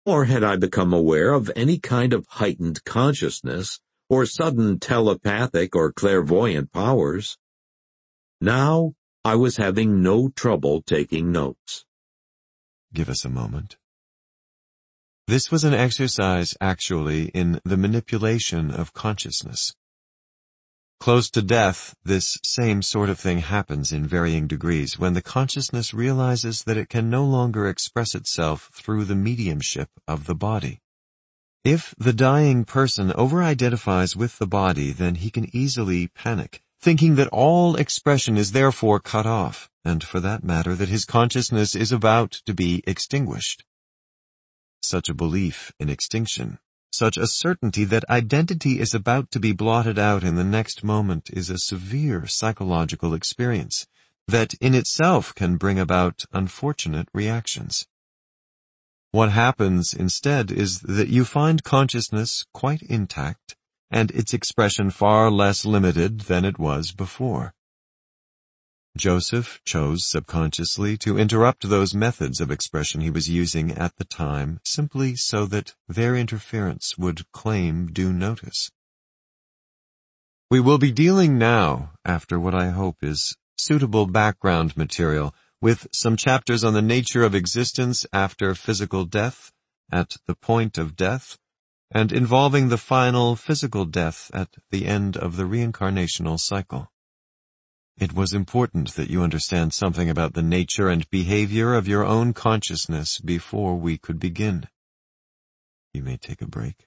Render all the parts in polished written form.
Nor had I become aware of any kind of heightened consciousness or sudden telepathic or clairvoyant powers. Now I was having no trouble taking notes. Give us a moment. This was an exercise, actually, in the manipulation of consciousness. Close to death, this same sort of thing happens in varying degrees when the consciousness realizes that it can no longer express itself through the mediumship of the body. If the dying person over-identifies with the body, then he can easily panic, thinking that all expression is therefore cut off, and for that matter that his consciousness is about to be extinguished. Such a belief in extinction, such a certainty that identity is about to be blotted out in the next moment is a severe psychological experience that in itself can bring about unfortunate reactions. What happens instead is that you find consciousness quite intact and its expression far less limited than it was before. Joseph chose subconsciously to interrupt those methods of expression he was using at the time simply so that their interference would claim due notice. We will be dealing now, after what I hope is suitable background material, with some chapters on the nature of existence after physical death, at the point of death, and involving the final physical death at the end of the reincarnational cycle. It was important that you understand something about the nature and behavior of your own consciousness before we could begin. You may take a break.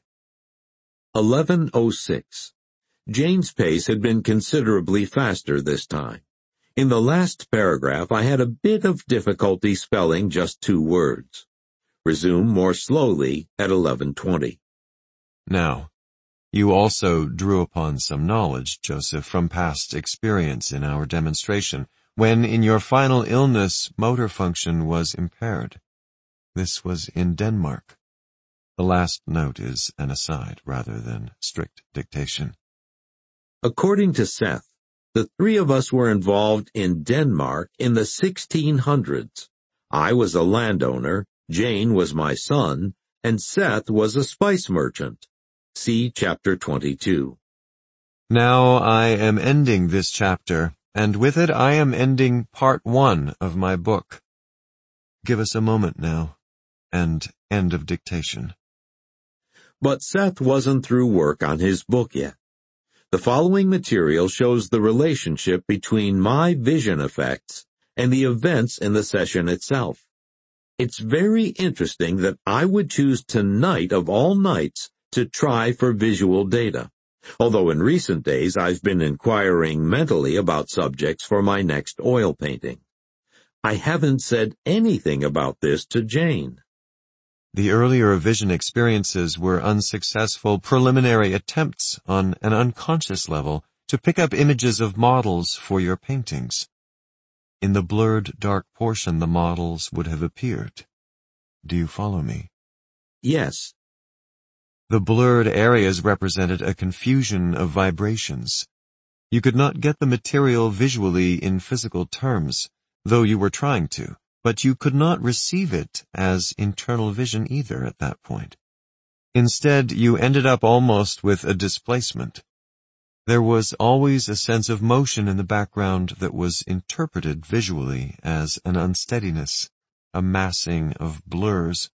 11:06. Jane's pace had been considerably faster this time. In the last paragraph, I had a bit of difficulty spelling just 2 words. Resume more slowly at 11:20. Now, you also drew upon some knowledge, Joseph, from past experience in our demonstration, when in your final illness motor function was impaired. This was in Denmark. The last note is an aside rather than strict dictation. According to Seth, the 3 of us were involved in Denmark in the 1600s. I was a landowner, Jane was my son, and Seth was a spice merchant. See Chapter 22. Now I am ending this chapter, and with it I am ending part 1 of my book. Give us a moment now, and end of dictation. But Seth wasn't through work on his book yet. The following material shows the relationship between my vision effects and the events in the session itself. It's very interesting that I would choose tonight of all nights to try for visual data, although in recent days I've been inquiring mentally about subjects for my next oil painting. I haven't said anything about this to Jane. The earlier vision experiences were unsuccessful preliminary attempts on an unconscious level to pick up images of models for your paintings. In the blurred dark portion the models would have appeared. Do you follow me? Yes. The blurred areas represented a confusion of vibrations. You could not get the material visually in physical terms, though you were trying to, but you could not receive it as internal vision either at that point. Instead, you ended up almost with a displacement. There was always a sense of motion in the background that was interpreted visually as an unsteadiness, a massing of blurs.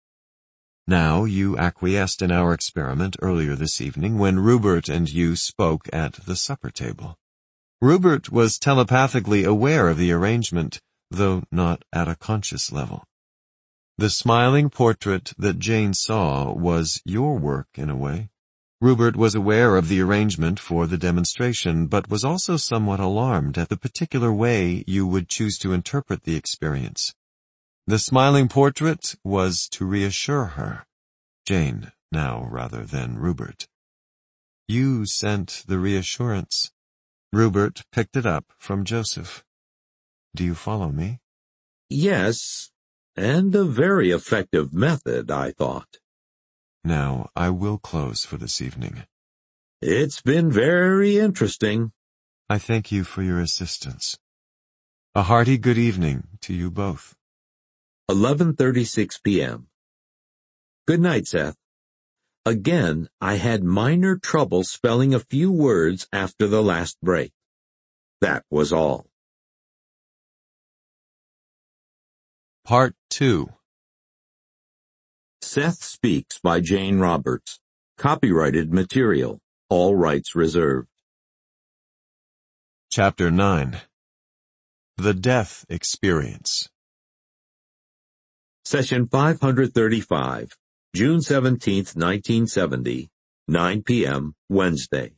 Now you acquiesced in our experiment earlier this evening when Rupert and you spoke at the supper table. Rupert was telepathically aware of the arrangement, though not at a conscious level. The smiling portrait that Jane saw was your work in a way. Rupert was aware of the arrangement for the demonstration, but was also somewhat alarmed at the particular way you would choose to interpret the experience. The smiling portrait was to reassure her, Jane now rather than Rupert. You sent the reassurance. Rupert picked it up from Joseph. Do you follow me? Yes, and a very effective method, I thought. Now, I will close for this evening. It's been very interesting. I thank you for your assistance. A hearty good evening to you both. 11:36 p.m. Good night, Seth. Again, I had minor trouble spelling a few words after the last break. That was all. Part 2. Seth Speaks by Jane Roberts. Copyrighted material. All rights reserved. Chapter 9. The Death Experience. Session 535, June 17, 1970, 9 p.m., Wednesday.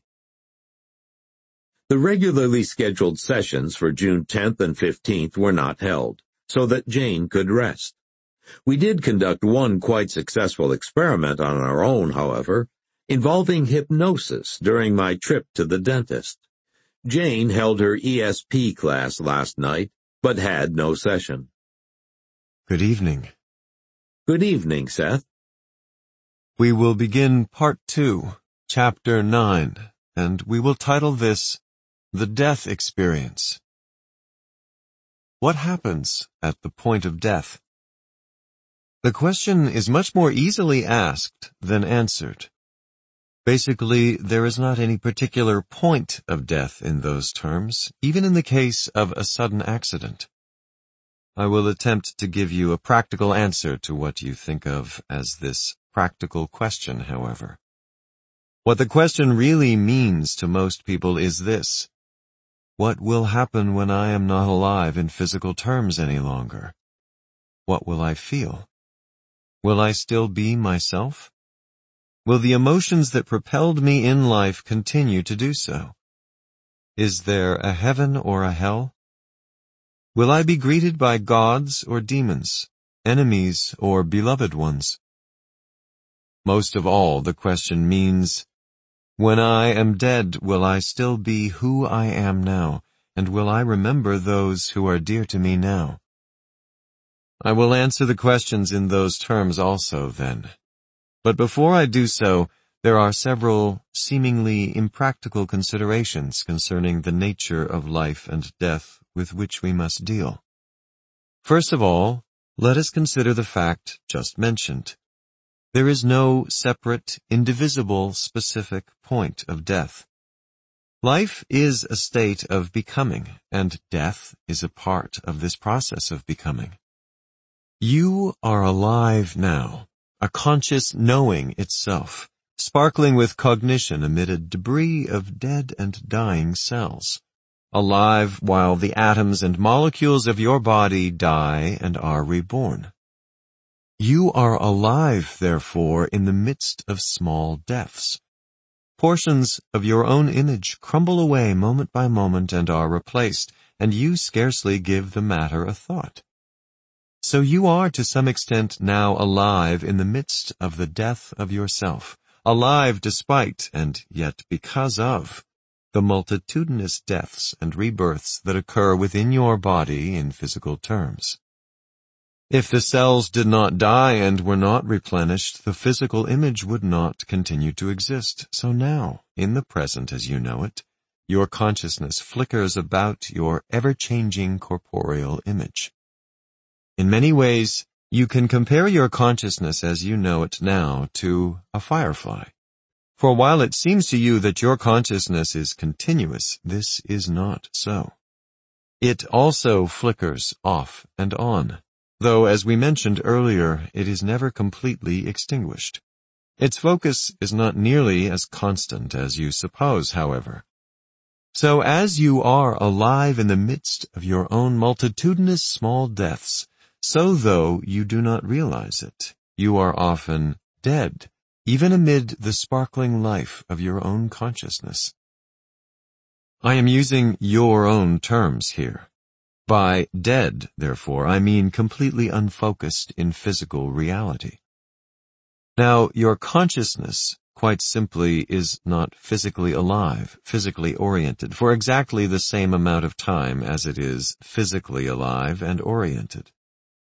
The regularly scheduled sessions for June 10th and 15th were not held, so that Jane could rest. We did conduct one quite successful experiment on our own, however, involving hypnosis during my trip to the dentist. Jane held her ESP class last night, but had no session. Good evening. Good evening, Seth. We will begin Part 2, Chapter 9, and we will title this, The Death Experience. What happens at the point of death? The question is much more easily asked than answered. Basically, there is not any particular point of death in those terms, even in the case of a sudden accident. I will attempt to give you a practical answer to what you think of as this practical question, however. What the question really means to most people is this: what will happen when I am not alive in physical terms any longer? What will I feel? Will I still be myself? Will the emotions that propelled me in life continue to do so? Is there a heaven or a hell? Will I be greeted by gods or demons, enemies or beloved ones? Most of all, the question means, when I am dead, will I still be who I am now, and will I remember those who are dear to me now? I will answer the questions in those terms also, then. But before I do so, there are several seemingly impractical considerations concerning the nature of life and death with which we must deal. First of all, let us consider the fact just mentioned. There is no separate, indivisible, specific point of death. Life is a state of becoming, and death is a part of this process of becoming. You are alive now, a conscious knowing itself, sparkling with cognition amid a debris of dead and dying cells, alive while the atoms and molecules of your body die and are reborn. You are alive, therefore, in the midst of small deaths. Portions of your own image crumble away moment by moment and are replaced, and you scarcely give the matter a thought. So you are to some extent now alive in the midst of the death of yourself, alive despite, and yet because of, the multitudinous deaths and rebirths that occur within your body in physical terms. If the cells did not die and were not replenished, the physical image would not continue to exist. So now, in the present as you know it, your consciousness flickers about your ever-changing corporeal image. In many ways, you can compare your consciousness as you know it now to a firefly. For while it seems to you that your consciousness is continuous, this is not so. It also flickers off and on, though as we mentioned earlier, it is never completely extinguished. Its focus is not nearly as constant as you suppose, however. So as you are alive in the midst of your own multitudinous small deaths, so though you do not realize it, you are often dead, even amid the sparkling life of your own consciousness. I am using your own terms here. By dead, therefore, I mean completely unfocused in physical reality. Now, your consciousness, quite simply, is not physically alive, physically oriented, for exactly the same amount of time as it is physically alive and oriented.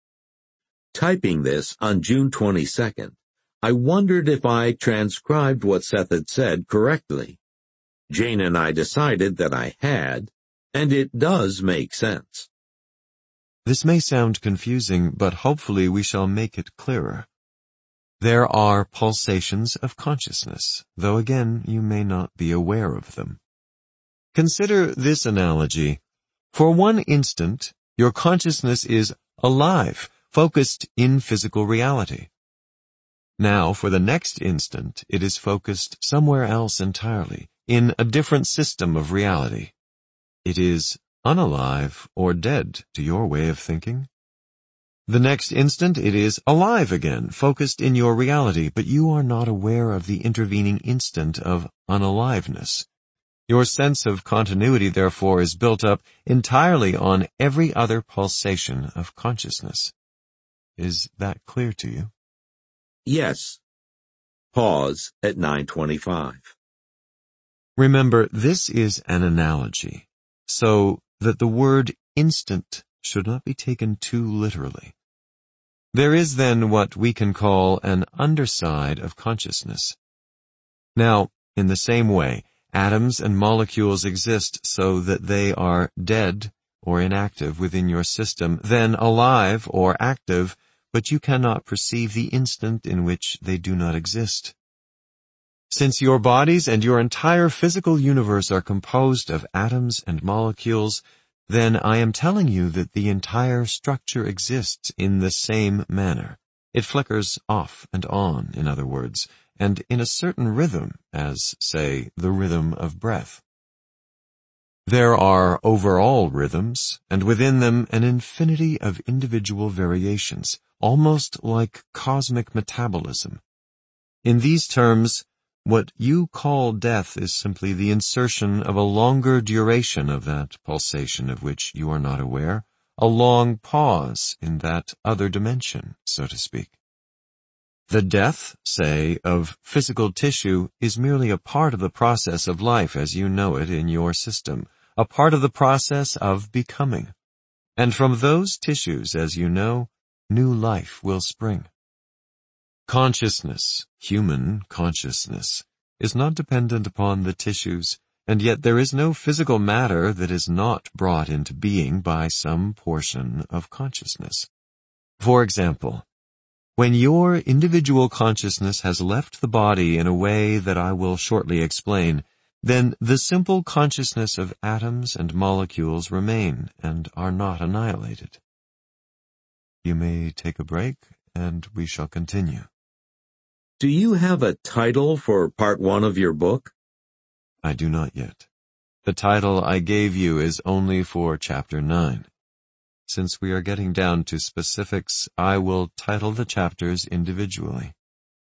Typing this on June 22nd, I wondered if I transcribed what Seth had said correctly. Jane and I decided that I had, and it does make sense. This may sound confusing, but hopefully we shall make it clearer. There are pulsations of consciousness, though again you may not be aware of them. Consider this analogy. For one instant, your consciousness is alive, focused in physical reality. Now, for the next instant, it is focused somewhere else entirely, in a different system of reality. It is unalive or dead to your way of thinking. The next instant, it is alive again, focused in your reality, but you are not aware of the intervening instant of unaliveness. Your sense of continuity, therefore, is built up entirely on every other pulsation of consciousness. Is that clear to you? Yes. Pause at 9:25. Remember, this is an analogy, so that the word instant should not be taken too literally. There is then what we can call an underside of consciousness. Now, in the same way, atoms and molecules exist so that they are dead or inactive within your system, then alive or active, but you cannot perceive the instant in which they do not exist. Since your bodies and your entire physical universe are composed of atoms and molecules, then I am telling you that the entire structure exists in the same manner. It flickers off and on, in other words, and in a certain rhythm, as, say, the rhythm of breath. There are overall rhythms, and within them an infinity of individual variations, almost like cosmic metabolism. In these terms, what you call death is simply the insertion of a longer duration of that pulsation of which you are not aware, a long pause in that other dimension, so to speak. The death, say, of physical tissue is merely a part of the process of life as you know it in your system, a part of the process of becoming. And from those tissues, as you know, new life will spring. Consciousness, human consciousness, is not dependent upon the tissues, and yet there is no physical matter that is not brought into being by some portion of consciousness. For example, when your individual consciousness has left the body in a way that I will shortly explain, then the simple consciousness of atoms and molecules remain and are not annihilated. You may take a break, and we shall continue. Do you have a title for part 1 of your book? I do not yet. The title I gave you is only for chapter 9. Since we are getting down to specifics, I will title the chapters individually.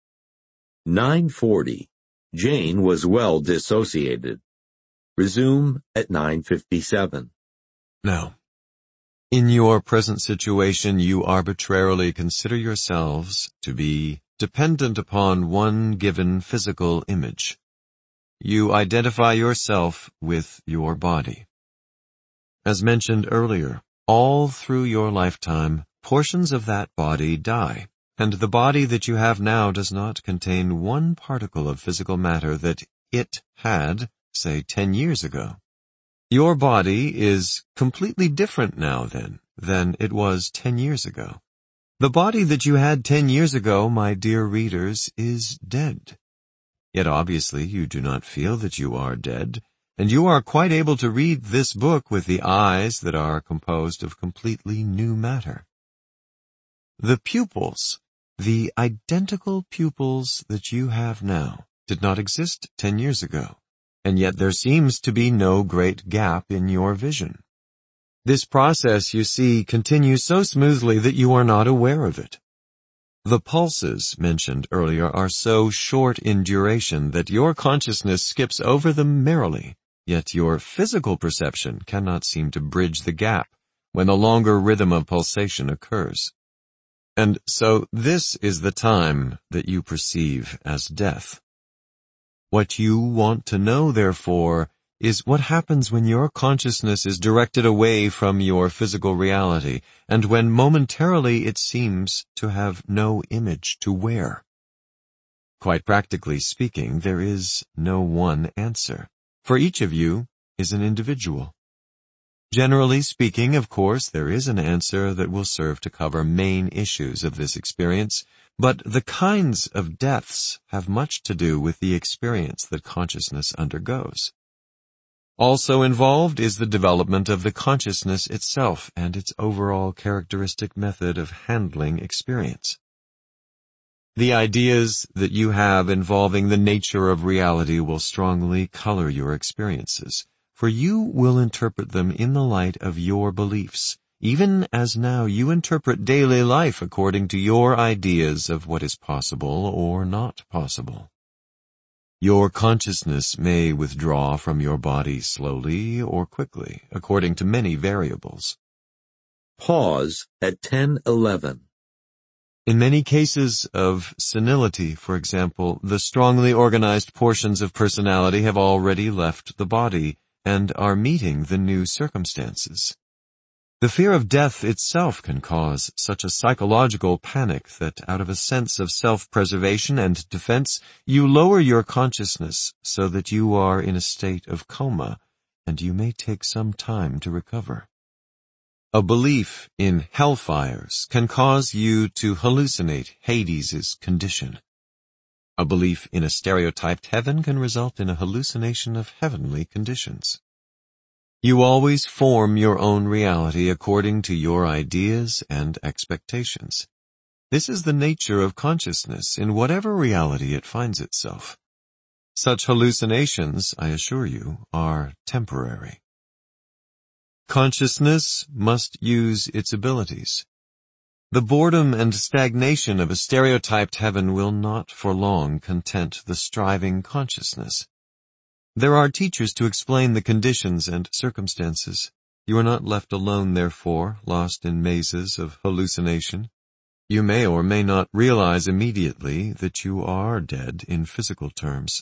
9:40. Jane was well dissociated. Resume at 9:57. Now, in your present situation, you arbitrarily consider yourselves to be dependent upon one given physical image. You identify yourself with your body. As mentioned earlier, all through your lifetime, portions of that body die, and the body that you have now does not contain one particle of physical matter that it had, say, 10 years ago. Your body is completely different now then than it was 10 years ago. The body that you had 10 years ago, my dear readers, is dead. Yet obviously you do not feel that you are dead, and you are quite able to read this book with the eyes that are composed of completely new matter. The pupils, the identical pupils that you have now, did not exist 10 years ago, and yet there seems to be no great gap in your vision. This process, you see, continues so smoothly that you are not aware of it. The pulses mentioned earlier are so short in duration that your consciousness skips over them merrily, yet your physical perception cannot seem to bridge the gap when the longer rhythm of pulsation occurs. And so this is the time that you perceive as death. What you want to know, therefore, is what happens when your consciousness is directed away from your physical reality, and when momentarily it seems to have no image to wear. Quite practically speaking, there is no one answer, for each of you is an individual. Generally speaking, of course, there is an answer that will serve to cover main issues of this experience, But the kinds of deaths have much to do with the experience that consciousness undergoes. Also involved is the development of the consciousness itself and its overall characteristic method of handling experience. The ideas that you have involving the nature of reality will strongly color your experiences, for you will interpret them in the light of your beliefs, even as now you interpret daily life according to your ideas of what is possible or not possible. Your consciousness may withdraw from your body slowly or quickly, according to many variables. Pause at 10:11. In many cases of senility, for example, the strongly organized portions of personality have already left the body and are meeting the new circumstances. The fear of death itself can cause such a psychological panic that out of a sense of self-preservation and defense, you lower your consciousness so that you are in a state of coma, and you may take some time to recover. A belief in hellfires can cause you to hallucinate Hades' condition. A belief in a stereotyped heaven can result in a hallucination of heavenly conditions. You always form your own reality according to your ideas and expectations. This is the nature of consciousness in whatever reality it finds itself. Such hallucinations, I assure you, are temporary. Consciousness must use its abilities. The boredom and stagnation of a stereotyped heaven will not for long content the striving consciousness. There are teachers to explain the conditions and circumstances. You are not left alone, therefore, lost in mazes of hallucination. You may or may not realize immediately that you are dead in physical terms.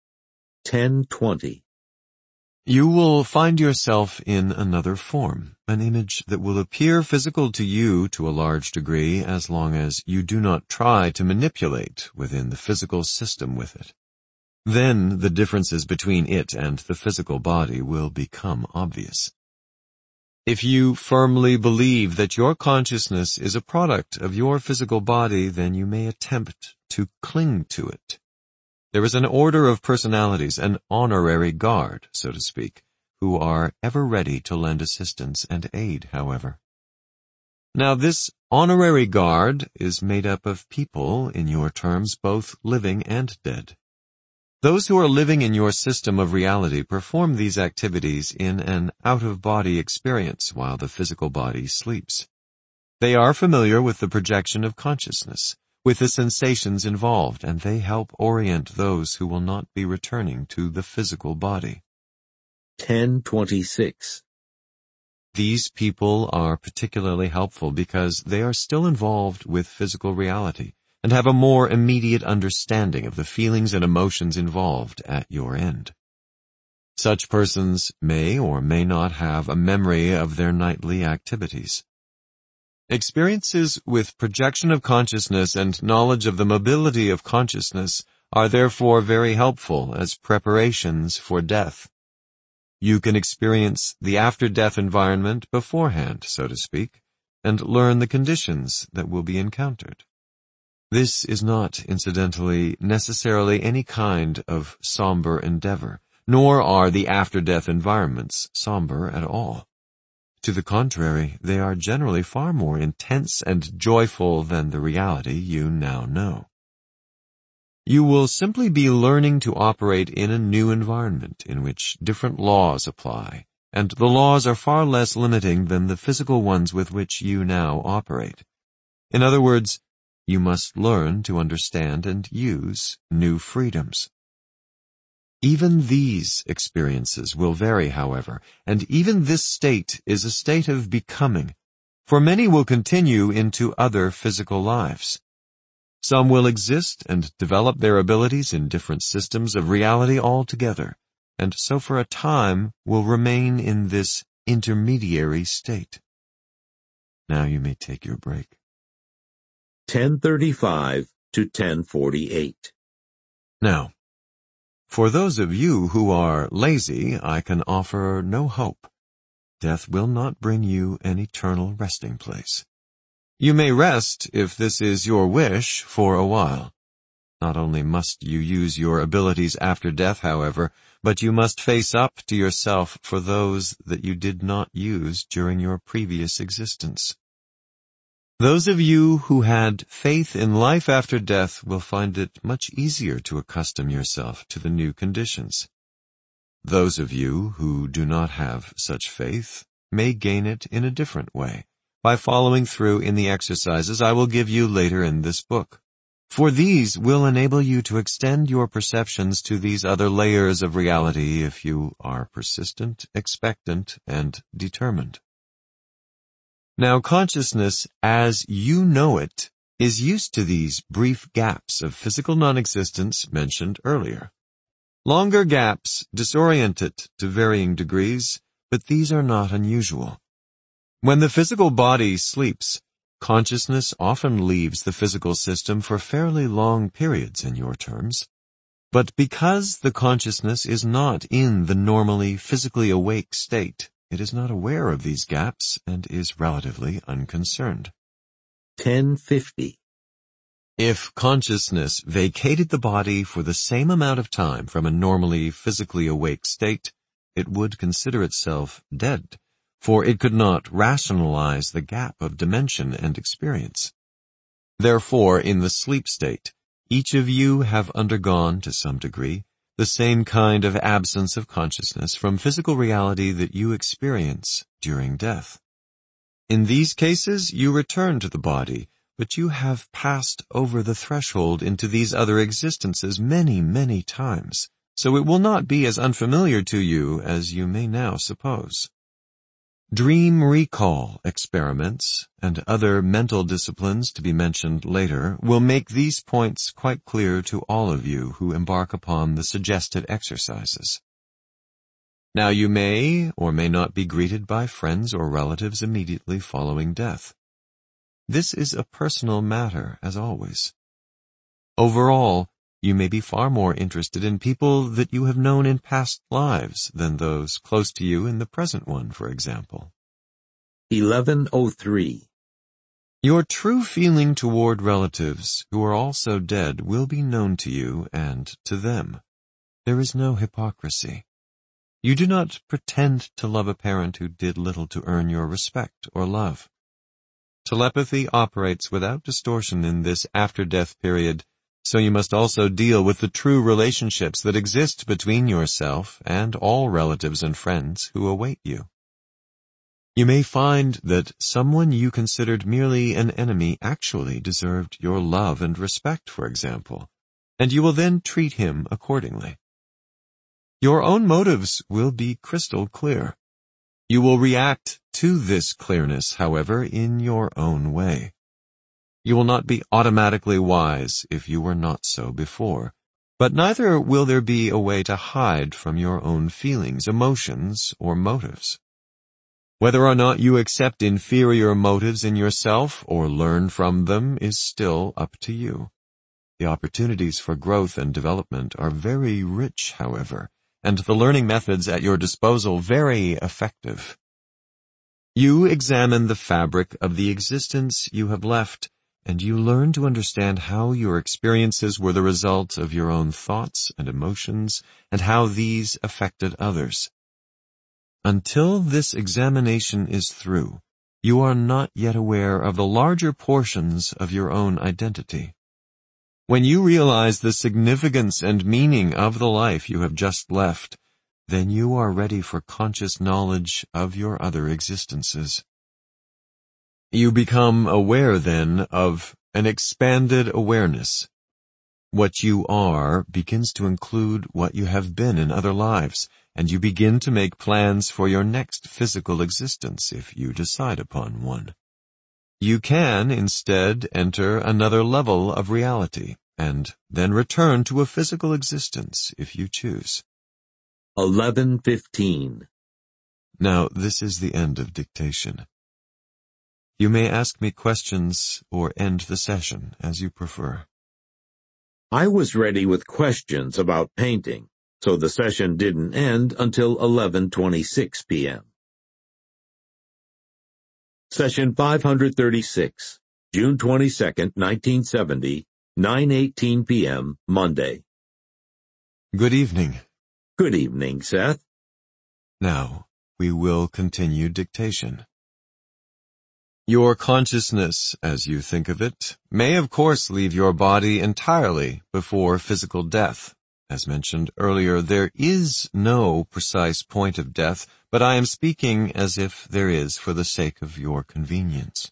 10:20. You will find yourself in another form, an image that will appear physical to you to a large degree as long as you do not try to manipulate within the physical system with it. Then the differences between it and the physical body will become obvious. If you firmly believe that your consciousness is a product of your physical body, then you may attempt to cling to it. There is an order of personalities, an honorary guard, so to speak, who are ever ready to lend assistance and aid, however. Now this honorary guard is made up of people, in your terms, both living and dead. Those who are living in your system of reality perform these activities in an out-of-body experience while the physical body sleeps. They are familiar with the projection of consciousness, with the sensations involved, and they help orient those who will not be returning to the physical body. 10:26. These people are particularly helpful because they are still involved with physical reality and have a more immediate understanding of the feelings and emotions involved at your end. Such persons may or may not have a memory of their nightly activities. Experiences with projection of consciousness and knowledge of the mobility of consciousness are therefore very helpful as preparations for death. You can experience the after-death environment beforehand, so to speak, and learn the conditions that will be encountered. This is not, incidentally, necessarily any kind of somber endeavor, nor are the after-death environments somber at all. To the contrary, they are generally far more intense and joyful than the reality you now know. You will simply be learning to operate in a new environment in which different laws apply, and the laws are far less limiting than the physical ones with which you now operate. In other words, you must learn to understand and use new freedoms. Even these experiences will vary, however, and even this state is a state of becoming, for many will continue into other physical lives. Some will exist and develop their abilities in different systems of reality altogether, and so for a time will remain in this intermediary state. Now you may take your break. 10:35 to 10:48. Now, for those of you who are lazy, I can offer no hope. Death will not bring you an eternal resting place. You may rest, if this is your wish, for a while. Not only must you use your abilities after death, however, but you must face up to yourself for those that you did not use during your previous existence. Those of you who had faith in life after death will find it much easier to accustom yourself to the new conditions. Those of you who do not have such faith may gain it in a different way, by following through in the exercises I will give you later in this book. For these will enable you to extend your perceptions to these other layers of reality if you are persistent, expectant, and determined. Now, consciousness, as you know it, is used to these brief gaps of physical non-existence mentioned earlier. Longer gaps disorient it to varying degrees, but these are not unusual. When the physical body sleeps, consciousness often leaves the physical system for fairly long periods in your terms. But because the consciousness is not in the normally physically awake state, it is not aware of these gaps and is relatively unconcerned. 1050. If consciousness vacated the body for the same amount of time from a normally physically awake state, it would consider itself dead, for it could not rationalize the gap of dimension and experience. Therefore, in the sleep state, each of you have undergone, to some degree, the same kind of absence of consciousness from physical reality that you experience during death. In these cases, you return to the body, but you have passed over the threshold into these other existences many, many times, so it will not be as unfamiliar to you as you may now suppose. Dream recall experiments and other mental disciplines to be mentioned later will make these points quite clear to all of you who embark upon the suggested exercises. Now you may or may not be greeted by friends or relatives immediately following death. This is a personal matter, as always. Overall, you may be far more interested in people that you have known in past lives than those close to you in the present one, for example. 1103. Your true feeling toward relatives who are also dead will be known to you and to them. There is no hypocrisy. You do not pretend to love a parent who did little to earn your respect or love. Telepathy operates without distortion in this after-death period, so you must also deal with the true relationships that exist between yourself and all relatives and friends who await you. You may find that someone you considered merely an enemy actually deserved your love and respect, for example, and you will then treat him accordingly. Your own motives will be crystal clear. You will react to this clearness, however, in your own way. You will not be automatically wise if you were not so before, but neither will there be a way to hide from your own feelings, emotions, or motives. Whether or not you accept inferior motives in yourself or learn from them is still up to you. The opportunities for growth and development are very rich, however, and the learning methods at your disposal very effective. You examine the fabric of the existence you have left, and you learn to understand how your experiences were the result of your own thoughts and emotions, and how these affected others. Until this examination is through, you are not yet aware of the larger portions of your own identity. When you realize the significance and meaning of the life you have just left, then you are ready for conscious knowledge of your other existences. You become aware then of an expanded awareness. What you are begins to include what you have been in other lives, and you begin to make plans for your next physical existence if you decide upon one. You can, instead, enter another level of reality, and then return to a physical existence if you choose. 1115. Now, this is the end of dictation. You may ask me questions or end the session as you prefer. I was ready with questions about painting, so the session didn't end until 11:26 p.m. Session 536. June 22nd, 1970, 9:18 p.m., Monday. Good evening. Good evening, Seth. Now, we will continue dictation. Your consciousness, as you think of it, may of course leave your body entirely before physical death. As mentioned earlier, there is no precise point of death, but I am speaking as if there is for the sake of your convenience.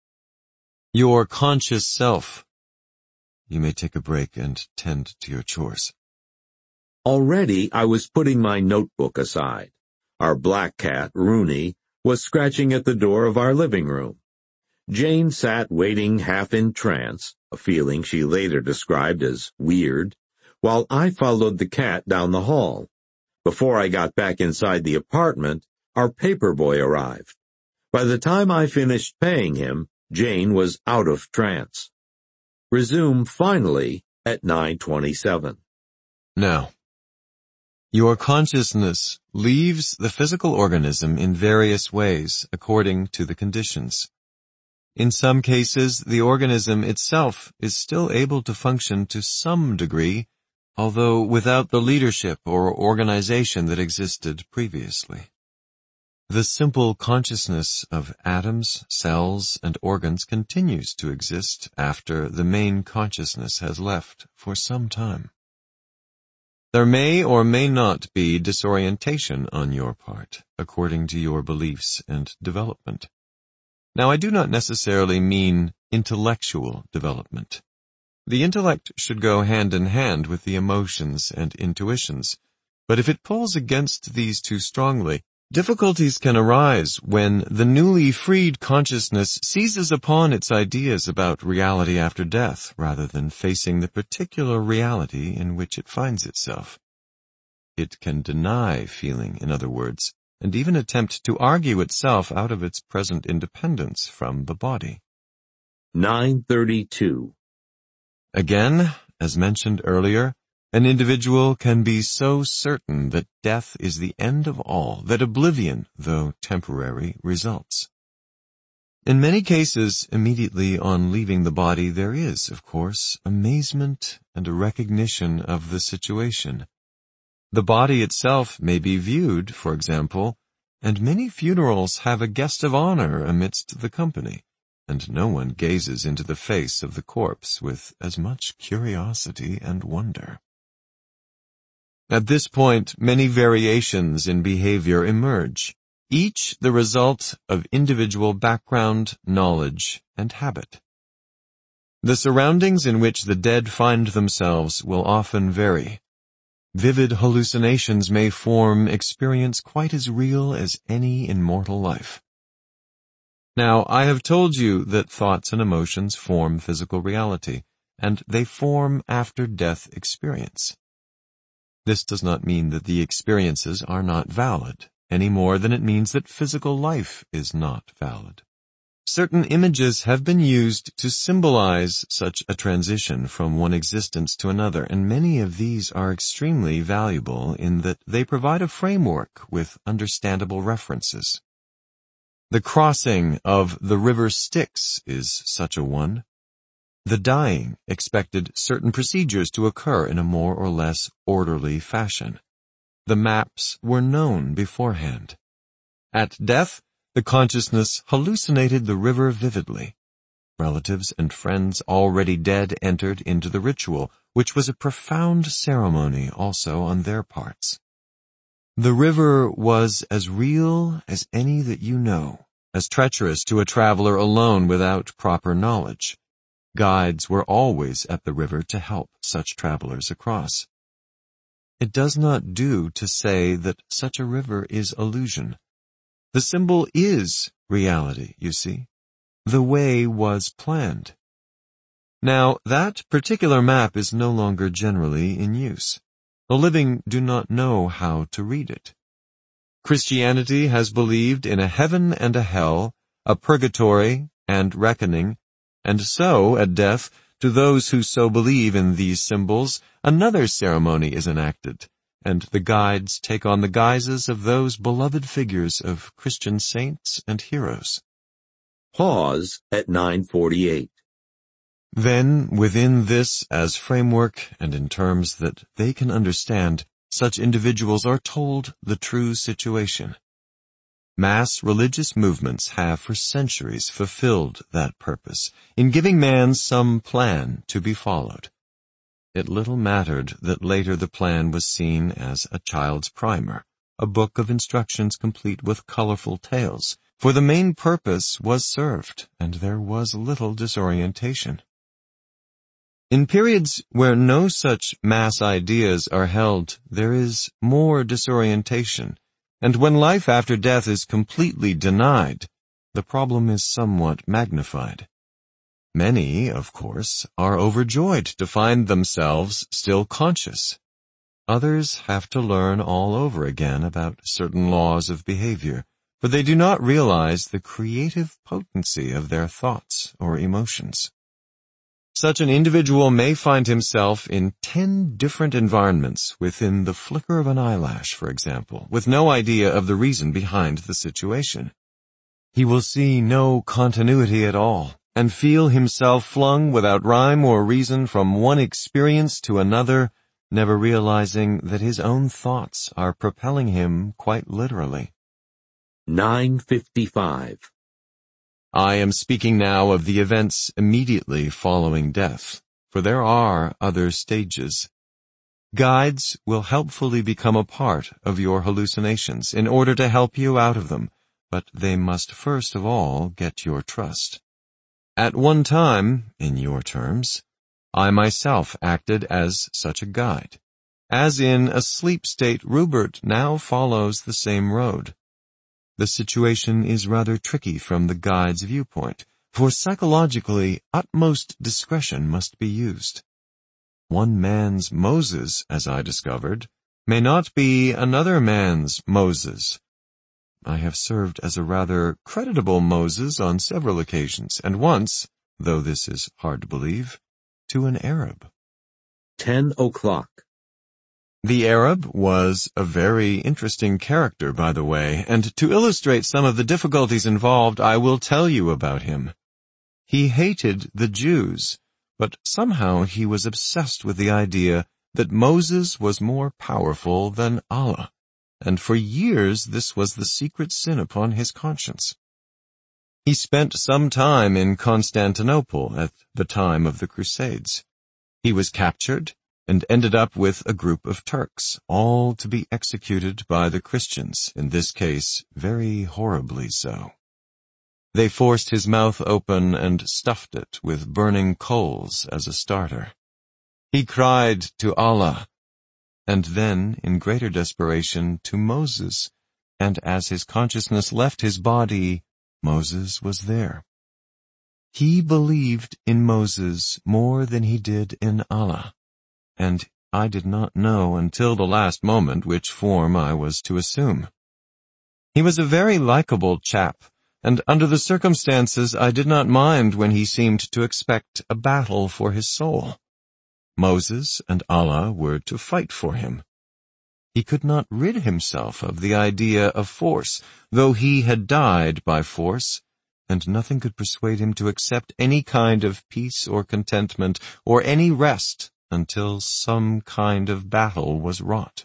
Your conscious self. You may take a break and tend to your chores. Already I was putting my notebook aside. Our black cat, Rooney, was scratching at the door of our living room. Jane sat waiting half in trance, a feeling she later described as weird, while I followed the cat down the hall. Before I got back inside the apartment, our paperboy arrived. By the time I finished paying him, Jane was out of trance. Resume finally at 9:27. Now, your consciousness leaves the physical organism in various ways according to the conditions. In some cases, the organism itself is still able to function to some degree, although without the leadership or organization that existed previously. The simple consciousness of atoms, cells, and organs continues to exist after the main consciousness has left for some time. There may or may not be disorientation on your part, according to your beliefs and development. Now, I do not necessarily mean intellectual development. The intellect should go hand in hand with the emotions and intuitions, but if it pulls against these too strongly, difficulties can arise when the newly freed consciousness seizes upon its ideas about reality after death rather than facing the particular reality in which it finds itself. It can deny feeling, in other words, and even attempt to argue itself out of its present independence from the body. 9:32. Again, as mentioned earlier, an individual can be so certain that death is the end of all that oblivion, though temporary, results. In many cases, immediately on leaving the body, there is, of course, amazement and a recognition of the situation. The body itself may be viewed, for example, and many funerals have a guest of honor amidst the company, and no one gazes into the face of the corpse with as much curiosity and wonder. At this point, many variations in behavior emerge, each the result of individual background, knowledge, and habit. The surroundings in which the dead find themselves will often vary. Vivid hallucinations may form experience quite as real as any in mortal life. Now, I have told you that thoughts and emotions form physical reality, and they form after-death experience. This does not mean that the experiences are not valid, any more than it means that physical life is not valid. Certain images have been used to symbolize such a transition from one existence to another, and many of these are extremely valuable in that they provide a framework with understandable references. The crossing of the river Styx is such a one. The dying expected certain procedures to occur in a more or less orderly fashion. The maps were known beforehand. At death, the consciousness hallucinated the river vividly. Relatives and friends already dead entered into the ritual, which was a profound ceremony also on their parts. The river was as real as any that you know, as treacherous to a traveler alone without proper knowledge. Guides were always at the river to help such travelers across. It does not do to say that such a river is illusion. The symbol is reality, you see. The way was planned. Now, that particular map is no longer generally in use. The living do not know how to read it. Christianity has believed in a heaven and a hell, a purgatory and reckoning, and so, at death, to those who so believe in these symbols, another ceremony is enacted, and the guides take on the guises of those beloved figures of Christian saints and heroes. Pause at 9:48. Then, within this as framework and in terms that they can understand, such individuals are told the true situation. Mass religious movements have for centuries fulfilled that purpose in giving man some plan to be followed. It little mattered that later the plan was seen as a child's primer, a book of instructions complete with colorful tales, for the main purpose was served, and there was little disorientation. In periods where no such mass ideas are held, there is more disorientation, and when life after death is completely denied, the problem is somewhat magnified. Many, of course, are overjoyed to find themselves still conscious. Others have to learn all over again about certain laws of behavior, for they do not realize the creative potency of their thoughts or emotions. Such an individual may find himself in 10 different environments within the flicker of an eyelash, for example, with no idea of the reason behind the situation. He will see no continuity at all, and feel himself flung without rhyme or reason from one experience to another, never realizing that his own thoughts are propelling him quite literally. 9:55. I am speaking now of the events immediately following death, for there are other stages. Guides will helpfully become a part of your hallucinations in order to help you out of them, but they must first of all get your trust. At one time, in your terms, I myself acted as such a guide. As in a sleep state, Rupert now follows the same road. The situation is rather tricky from the guide's viewpoint, for psychologically, utmost discretion must be used. One man's Moses, as I discovered, may not be another man's Moses. I have served as a rather creditable Moses on several occasions, and once, though this is hard to believe, to an Arab. 10 o'clock. The Arab was a very interesting character, by the way, and to illustrate some of the difficulties involved, I will tell you about him. He hated the Jews, but somehow he was obsessed with the idea that Moses was more powerful than Allah, and for years this was the secret sin upon his conscience. He spent some time in Constantinople at the time of the Crusades. He was captured and ended up with a group of Turks, all to be executed by the Christians, in this case very horribly so. They forced his mouth open and stuffed it with burning coals as a starter. He cried to Allah, and then, in greater desperation, to Moses, and as his consciousness left his body, Moses was there. He believed in Moses more than he did in Allah, and I did not know until the last moment which form I was to assume. He was a very likable chap, and under the circumstances I did not mind when he seemed to expect a battle for his soul. Moses and Allah were to fight for him. He could not rid himself of the idea of force, though he had died by force, and nothing could persuade him to accept any kind of peace or contentment or any rest until some kind of battle was wrought.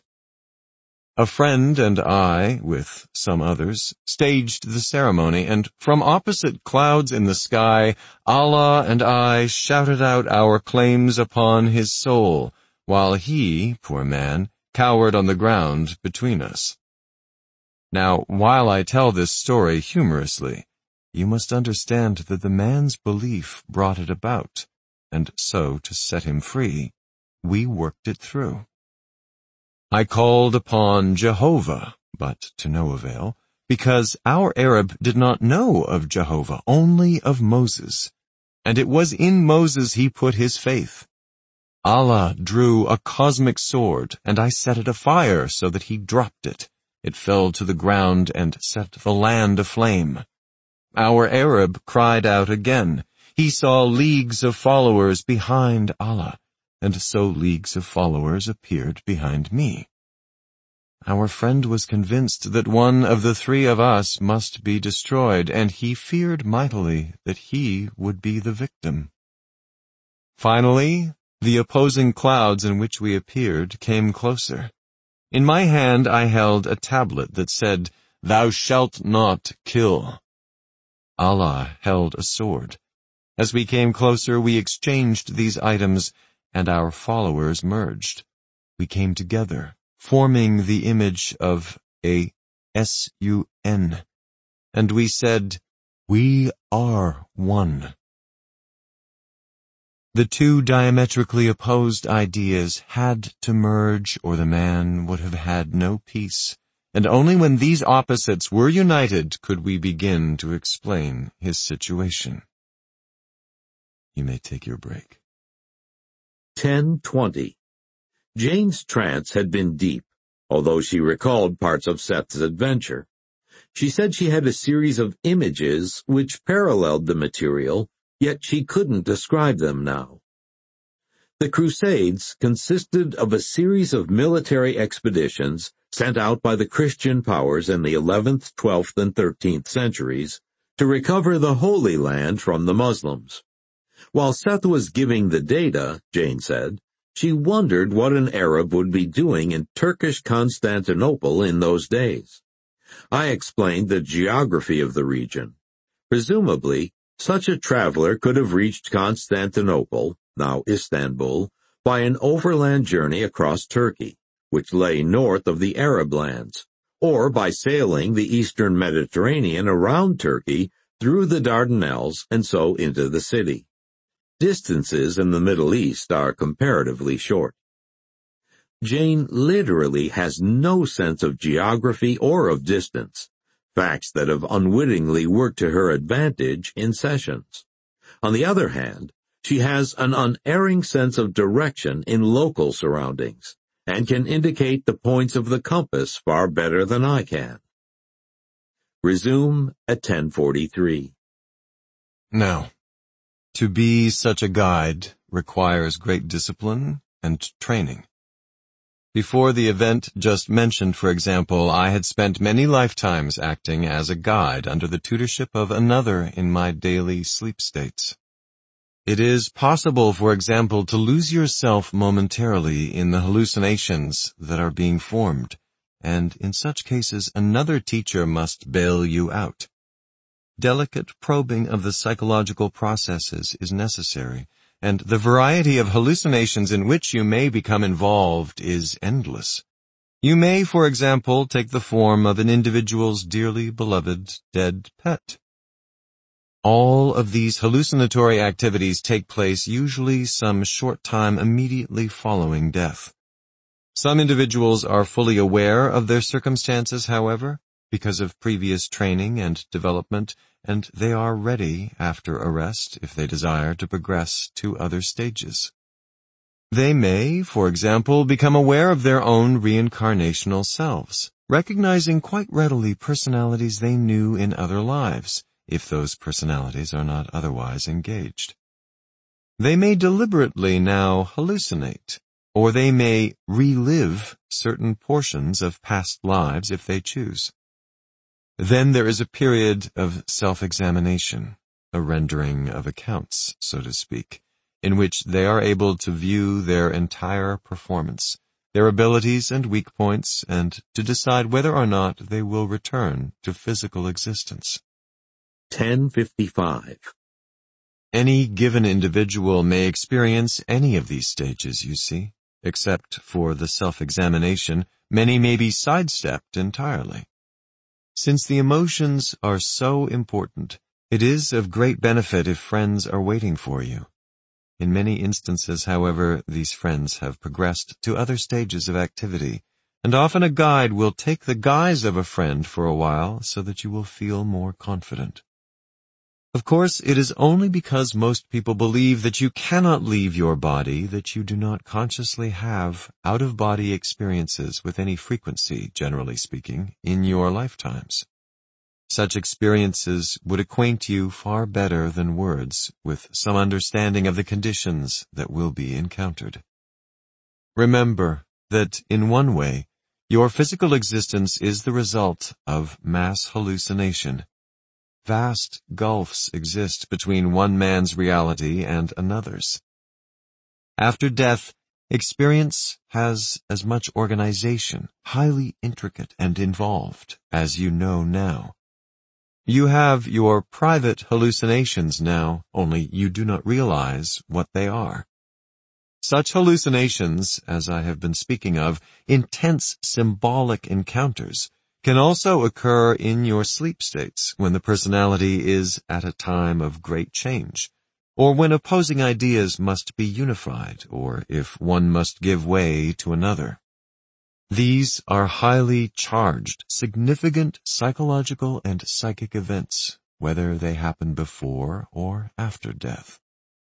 A friend and I, with some others, staged the ceremony, and from opposite clouds in the sky, Allah and I shouted out our claims upon his soul, while he, poor man, cowered on the ground between us. Now, while I tell this story humorously, you must understand that the man's belief brought it about, and so, to set him free, we worked it through. I called upon Jehovah, but to no avail, because our Arab did not know of Jehovah, only of Moses, and it was in Moses he put his faith. Allah drew a cosmic sword, and I set it afire so that he dropped it. It fell to the ground and set the land aflame. Our Arab cried out again. He saw leagues of followers behind Allah, and so leagues of followers appeared behind me. Our friend was convinced that one of the three of us must be destroyed, and he feared mightily that he would be the victim. Finally, the opposing clouds in which we appeared came closer. In my hand I held a tablet that said, "Thou shalt not kill." Allah held a sword. As we came closer, we exchanged these items, and our followers merged. We came together, forming the image of a sun, and we said, "We are one." The two diametrically opposed ideas had to merge, or the man would have had no peace, and only when these opposites were united could we begin to explain his situation. You may take your break. 10:20. Jane's trance had been deep, although she recalled parts of Seth's adventure. She said she had a series of images which paralleled the material, yet she couldn't describe them now. The Crusades consisted of a series of military expeditions sent out by the Christian powers in the 11th, 12th, and 13th centuries to recover the Holy Land from the Muslims. While Seth was giving the data, Jane said, she wondered what an Arab would be doing in Turkish Constantinople in those days. I explained the geography of the region. Presumably, such a traveler could have reached Constantinople, now Istanbul, by an overland journey across Turkey, which lay north of the Arab lands, or by sailing the eastern Mediterranean around Turkey through the Dardanelles and so into the city. Distances in the Middle East are comparatively short. Jane literally has no sense of geography or of distance, facts that have unwittingly worked to her advantage in sessions. On the other hand, she has an unerring sense of direction in local surroundings, and can indicate the points of the compass far better than I can. Resume at 10:43. Now, to be such a guide requires great discipline and training. Before the event just mentioned, for example, I had spent many lifetimes acting as a guide under the tutorship of another in my daily sleep states. It is possible, for example, to lose yourself momentarily in the hallucinations that are being formed, and in such cases another teacher must bail you out. Delicate probing of the psychological processes is necessary, and the variety of hallucinations in which you may become involved is endless. You may, for example, take the form of an individual's dearly beloved dead pet. All of these hallucinatory activities take place usually some short time immediately following death. Some individuals are fully aware of their circumstances, however, because of previous training and development, and they are ready after arrest if they desire to progress to other stages. They may, for example, become aware of their own reincarnational selves, recognizing quite readily personalities they knew in other lives, if those personalities are not otherwise engaged. They may deliberately now hallucinate, or they may relive certain portions of past lives if they choose. Then there is a period of self-examination, a rendering of accounts, so to speak, in which they are able to view their entire performance, their abilities and weak points, and to decide whether or not they will return to physical existence. 10:55. Any given individual may experience any of these stages, you see. Except for the self-examination, many may be sidestepped entirely. Since the emotions are so important, it is of great benefit if friends are waiting for you. In many instances, however, these friends have progressed to other stages of activity, and often a guide will take the guise of a friend for a while so that you will feel more confident. Of course, it is only because most people believe that you cannot leave your body that you do not consciously have out-of-body experiences with any frequency, generally speaking, in your lifetimes. Such experiences would acquaint you far better than words with some understanding of the conditions that will be encountered. Remember that, in one way, Your physical existence is the result of mass hallucination. Vast gulfs exist between one man's reality and another's. After death, experience has as much organization, highly intricate and involved, as you know now. You have your private hallucinations now, only you do not realize what they are. Such hallucinations, as I have been speaking of, intense symbolic encounters, can also occur in your sleep states when the personality is at a time of great change, or when opposing ideas must be unified, or if one must give way to another. These are highly charged, significant psychological and psychic events, whether they happen before or after death.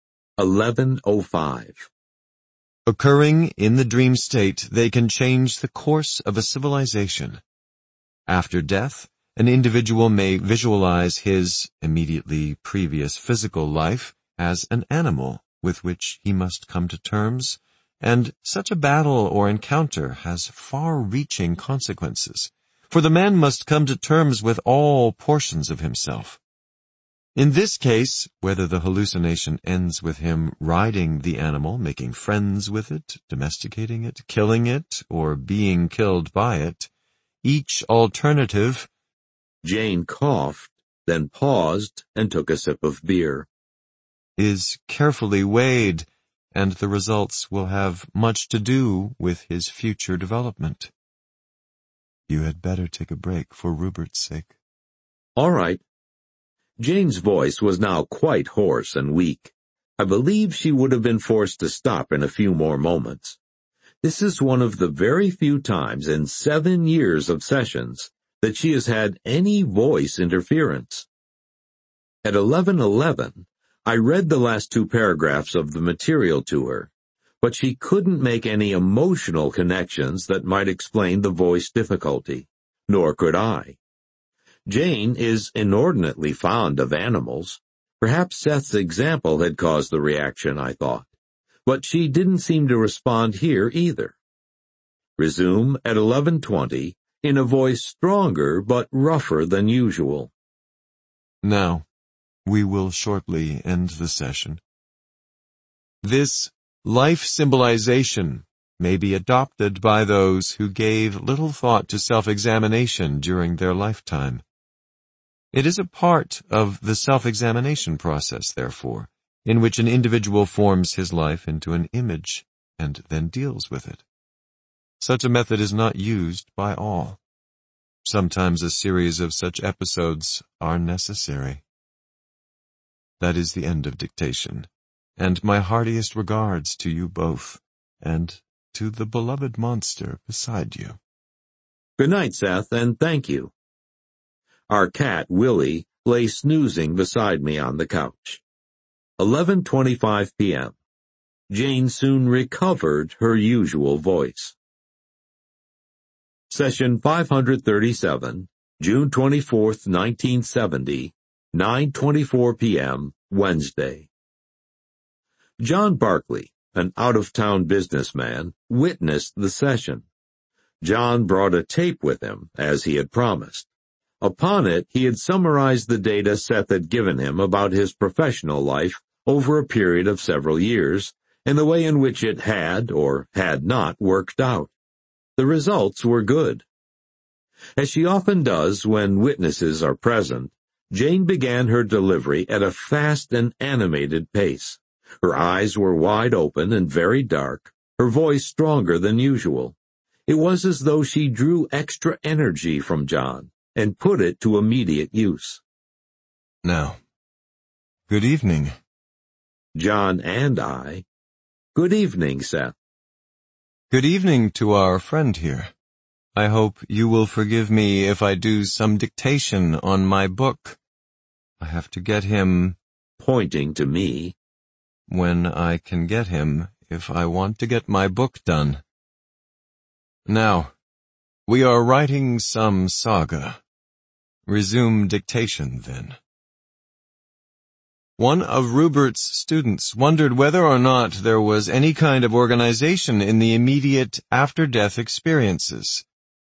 1105. Occurring in the dream state, they can change the course of a civilization. After death, an individual may visualize his immediately previous physical life as an animal with which he must come to terms, and such a battle or encounter has far-reaching consequences, for the man must come to terms with all portions of himself. In this case, whether the hallucination ends with him riding the animal, making friends with it, domesticating it, killing it, or being killed by it, each alternative— Jane coughed, then paused and took a sip of beer. —is carefully weighed, and the results will have much to do with his future development. You had better take a break for Rupert's sake. All right. Jane's voice was now quite hoarse and weak. I believe she would have been forced to stop in a few more moments. This is one of the very few times in 7 years of sessions that she has had any voice interference. At 11:11, I read the last 2 paragraphs of the material to her, but she couldn't make any emotional connections that might explain the voice difficulty, nor could I. Jane is inordinately fond of animals. Perhaps Seth's example had caused the reaction, I thought, but she didn't seem to respond here either. Resume at 11:20 in a voice stronger but rougher than usual. Now, we will shortly end the session. This life symbolization may be adopted by those who gave little thought to self-examination during their lifetime. It is a part of the self-examination process, therefore, in which an individual forms his life into an image and then deals with it. Such a method is not used by all. Sometimes a series of such episodes are necessary. That is the end of dictation, and my heartiest regards to you both, and to the beloved monster beside you. Good night, Seth, and thank you. Our cat, Willie, lay snoozing beside me on the couch. 11:25 p.m. Jane soon recovered her usual voice. Session 537, June 24th, 1970, 9:24 p.m., Wednesday. John Barkley, an out-of-town businessman, witnessed the session. John brought a tape with him, as he had promised. Upon it, he had summarized the data Seth had given him about his professional life over a period of several years, and the way in which it had, or had not, worked out. The results were good. As she often does when witnesses are present, Jane began her delivery at a fast and animated pace. Her eyes were wide open and very dark, her voice stronger than usual. It was as though she drew extra energy from John and put it to immediate use. Now, good evening. John and I. Good evening, Seth. Good evening to our friend here. I hope you will forgive me if I do some dictation on my book. I have to get him, pointing to me, when I can get him if I want to get my book done. Now, we are writing some saga. Resume dictation, then. One of Rupert's students wondered whether or not there was any kind of organization in the immediate after-death experiences.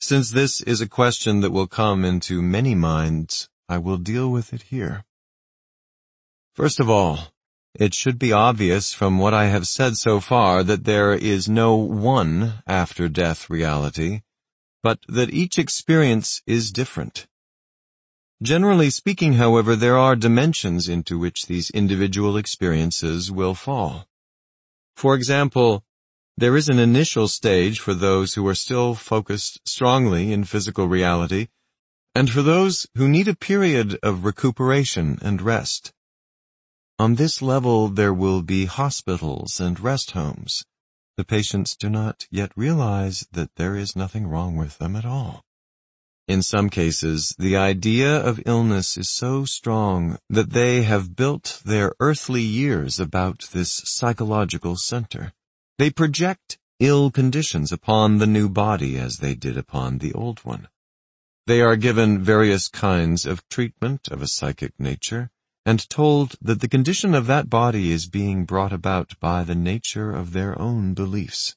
Since this is a question that will come into many minds, I will deal with it here. First of all, it should be obvious from what I have said so far that there is no one after-death reality, but that each experience is different. Generally speaking, however, there are dimensions into which these individual experiences will fall. For example, there is an initial stage for those who are still focused strongly in physical reality, and for those who need a period of recuperation and rest. On this level, there will be hospitals and rest homes. The patients do not yet realize that there is nothing wrong with them at all. In some cases, the idea of illness is so strong that they have built their earthly years about this psychological center. They project ill conditions upon the new body as they did upon the old one. They are given various kinds of treatment of a psychic nature, and told that the condition of that body is being brought about by the nature of their own beliefs.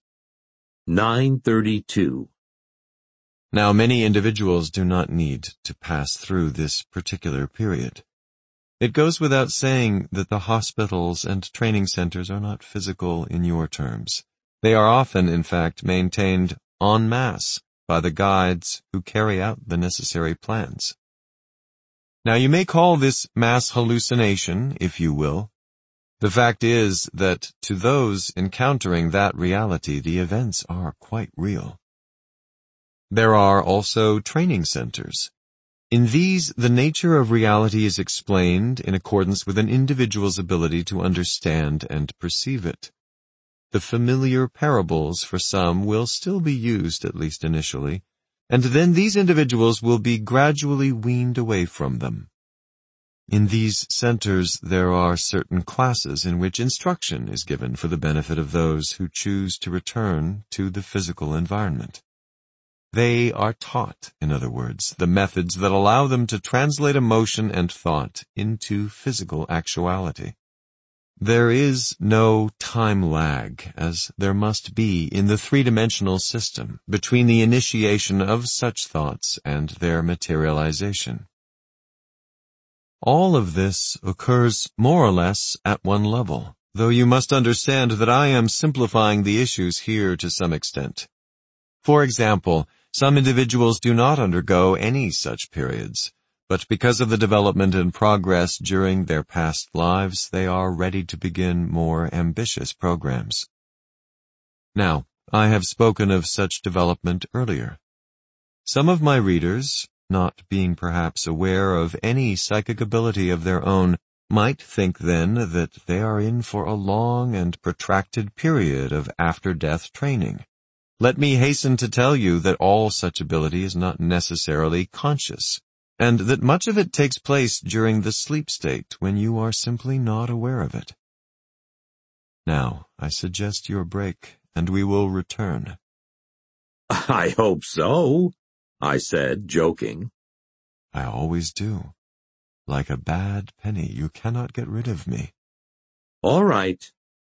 932. Now, many individuals do not need to pass through this particular period. It goes without saying that the hospitals and training centers are not physical in your terms. They are often, in fact, maintained en masse by the guides who carry out the necessary plans. Now, you may call this mass hallucination, if you will. The fact is that to those encountering that reality, the events are quite real. There are also training centers. In these, the nature of reality is explained in accordance with an individual's ability to understand and perceive it. The familiar parables for some will still be used, at least initially, and then these individuals will be gradually weaned away from them. In these centers, there are certain classes in which instruction is given for the benefit of those who choose to return to the physical environment. They are taught, in other words, the methods that allow them to translate emotion and thought into physical actuality. There is no time lag, as there must be in the three-dimensional system, between the initiation of such thoughts and their materialization. All of this occurs more or less at one level, though you must understand that I am simplifying the issues here to some extent. For example, some individuals do not undergo any such periods, but because of the development and progress during their past lives, they are ready to begin more ambitious programs. Now, I have spoken of such development earlier. Some of my readers, not being perhaps aware of any psychic ability of their own, might think then that they are in for a long and protracted period of after-death training. Let me hasten to tell you that all such ability is not necessarily conscious, and that much of it takes place during the sleep state when you are simply not aware of it. Now, I suggest your break, and we will return. I hope so, I said, joking. I always do. Like a bad penny, you cannot get rid of me. All right.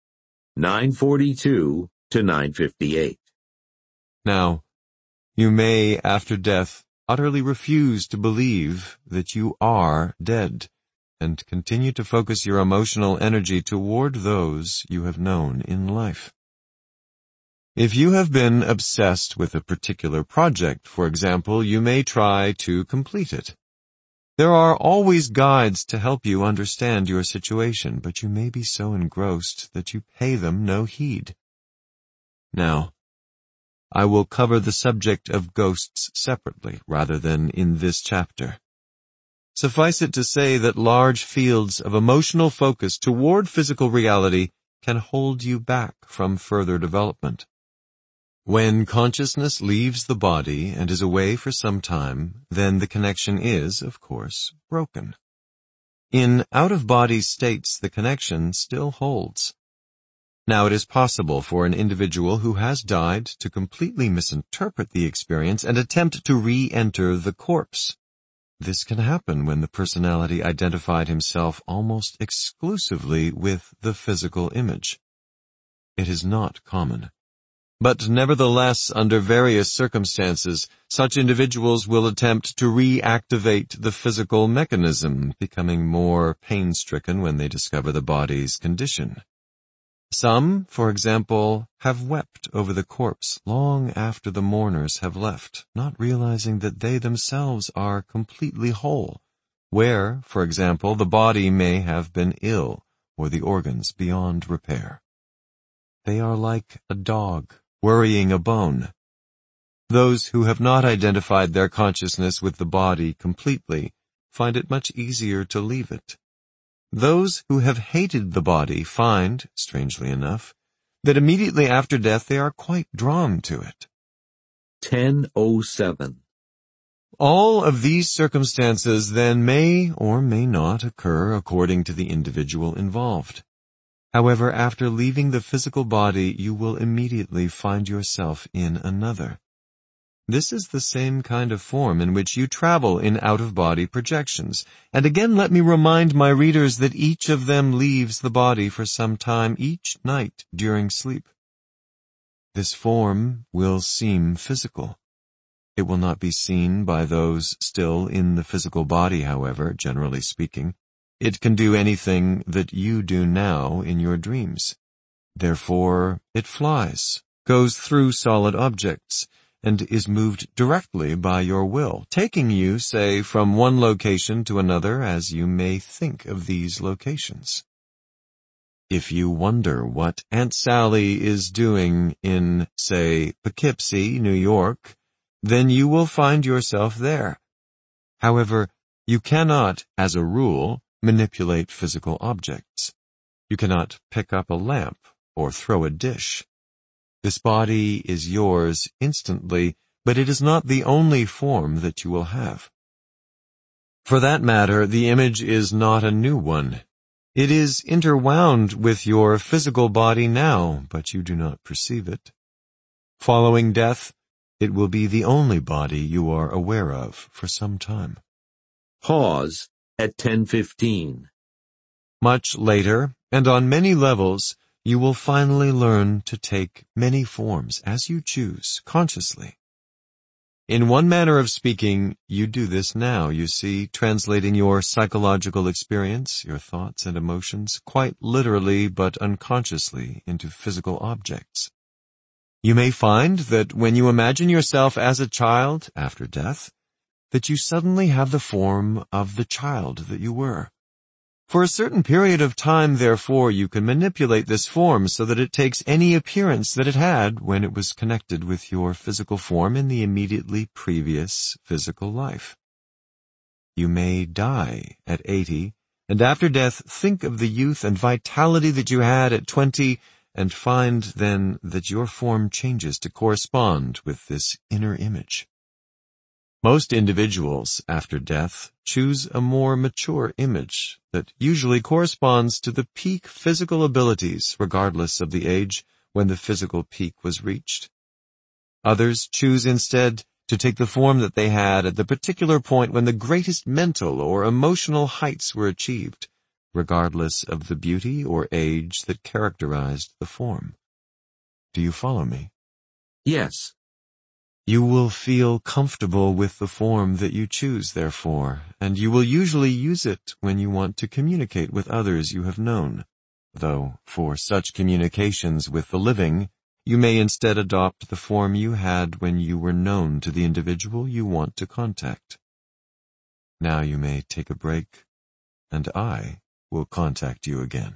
942 to 958. Now, you may, after death, utterly refuse to believe that you are dead, and continue to focus your emotional energy toward those you have known in life. If you have been obsessed with a particular project, for example, you may try to complete it. There are always guides to help you understand your situation, but you may be so engrossed that you pay them no heed. Now, I will cover the subject of ghosts separately, rather than in this chapter. Suffice it to say that large fields of emotional focus toward physical reality can hold you back from further development. When consciousness leaves the body and is away for some time, then the connection is, of course, broken. In out-of-body states, the connection still holds. Now, it is possible for an individual who has died to completely misinterpret the experience and attempt to re-enter the corpse. This can happen when the personality identified himself almost exclusively with the physical image. It is not common. But nevertheless, under various circumstances, such individuals will attempt to reactivate the physical mechanism, becoming more pain-stricken when they discover the body's condition. Some, for example, have wept over the corpse long after the mourners have left, not realizing that they themselves are completely whole, where, for example, the body may have been ill or the organs beyond repair. They are like a dog worrying a bone. Those who have not identified their consciousness with the body completely find it much easier to leave it. Those who have hated the body find, strangely enough, that immediately after death they are quite drawn to it. 10:07. All of these circumstances then may or may not occur according to the individual involved. However, after leaving the physical body, you will immediately find yourself in another. This is the same kind of form in which you travel in out-of-body projections. And again, let me remind my readers that each of them leaves the body for some time each night during sleep. This form will seem physical. It will not be seen by those still in the physical body, however, generally speaking. It can do anything that you do now in your dreams. Therefore, it flies, goes through solid objects, and is moved directly by your will, taking you, say, from one location to another as you may think of these locations. If you wonder what Aunt Sally is doing in, say, Poughkeepsie, New York, then you will find yourself there. However, you cannot, as a rule, manipulate physical objects. You cannot pick up a lamp or throw a dish. This body is yours instantly, but it is not the only form that you will have. For that matter, the image is not a new one. It is interwound with your physical body now, but you do not perceive it. Following death, it will be the only body you are aware of for some time. Pause at 10:15. Much later, and on many levels, you will finally learn to take many forms as you choose, consciously. In one manner of speaking, you do this now, you see, translating your psychological experience, your thoughts and emotions, quite literally but unconsciously into physical objects. You may find that when you imagine yourself as a child after death, that you suddenly have the form of the child that you were. For a certain period of time, therefore, you can manipulate this form so that it takes any appearance that it had when it was connected with your physical form in the immediately previous physical life. You may die at 80, and after death think of the youth and vitality that you had at 20, and find then that your form changes to correspond with this inner image. Most individuals, after death, choose a more mature image that usually corresponds to the peak physical abilities, regardless of the age when the physical peak was reached. Others choose instead to take the form that they had at the particular point when the greatest mental or emotional heights were achieved, regardless of the beauty or age that characterized the form. Do you follow me? Yes. You will feel comfortable with the form that you choose, therefore, and you will usually use it when you want to communicate with others you have known, though for such communications with the living, you may instead adopt the form you had when you were known to the individual you want to contact. Now you may take a break, and I will contact you again.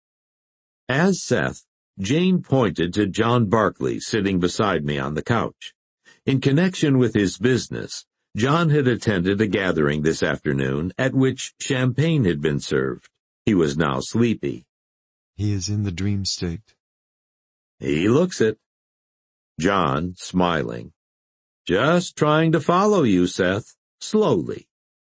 As Seth, Jane pointed to John Barclay sitting beside me on the couch. In connection with his business, John had attended a gathering this afternoon at which champagne had been served. He was now sleepy. He is in the dream state. He looks it. John, smiling. Just trying to follow you, Seth, slowly.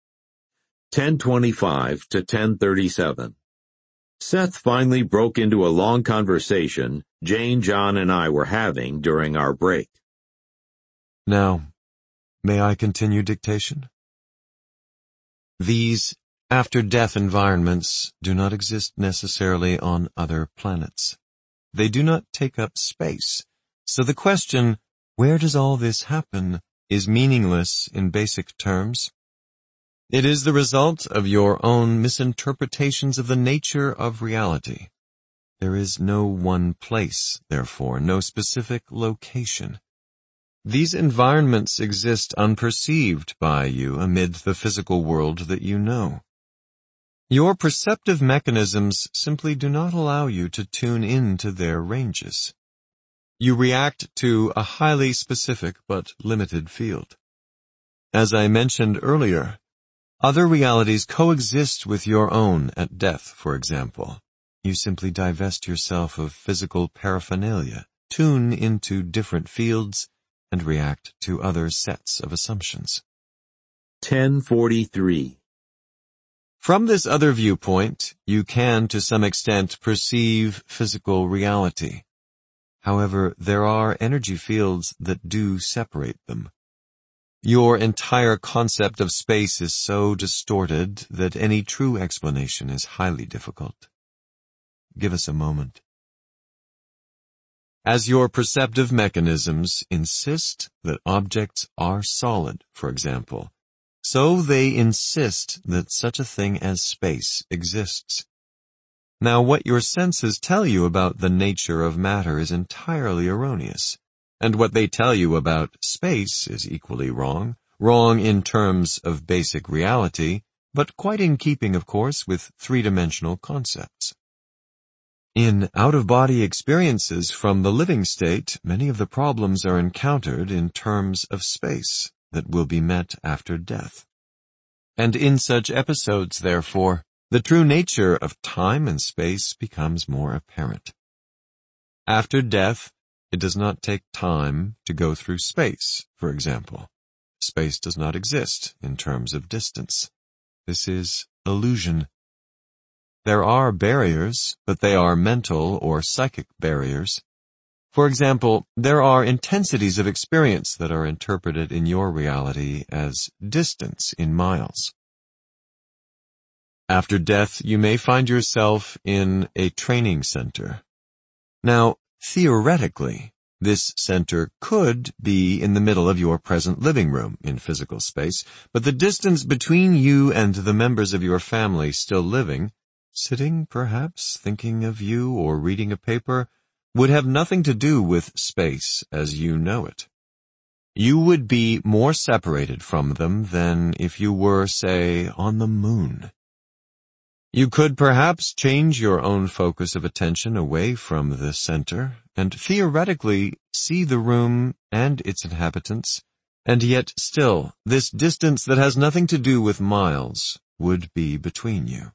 10:25 to 10:37. Seth finally broke into a long conversation Jane, John, and I were having during our break. Now, may I continue dictation? These after-death environments do not exist necessarily on other planets. They do not take up space, So the question, where does all this happen, is meaningless in basic terms. It is the result of your own misinterpretations of the nature of reality. There is no one place, therefore, no specific location. These environments exist unperceived by you amid the physical world that you know. Your perceptive mechanisms simply do not allow you to tune into their ranges. You react to a highly specific but limited field. As I mentioned earlier, other realities coexist with your own at death, for example. You simply divest yourself of physical paraphernalia, tune into different fields, and react to other sets of assumptions. 1043. From this other viewpoint, you can to some extent perceive physical reality. However, there are energy fields that do separate them. Your entire concept of space is so distorted that any true explanation is highly difficult. Give us a moment. As your perceptive mechanisms insist that objects are solid, for example, so they insist that such a thing as space exists. Now, what your senses tell you about the nature of matter is entirely erroneous, and what they tell you about space is equally wrong in terms of basic reality, but quite in keeping, of course, with three-dimensional concepts. In out-of-body experiences from the living state, many of the problems are encountered in terms of space that will be met after death. And in such episodes, therefore, the true nature of time and space becomes more apparent. After death, it does not take time to go through space, for example. Space does not exist in terms of distance. This is illusion. There are barriers, but they are mental or psychic barriers. For example, there are intensities of experience that are interpreted in your reality as distance in miles. After death, you may find yourself in a training center. Now, theoretically, this center could be in the middle of your present living room in physical space, but the distance between you and the members of your family still living, sitting perhaps thinking of you or reading a paper, would have nothing to do with space as you know it. You would be more separated from them than if you were, say, on the moon. You could perhaps change your own focus of attention away from the center and theoretically see the room and its inhabitants, and yet still, this distance that has nothing to do with miles would be between you.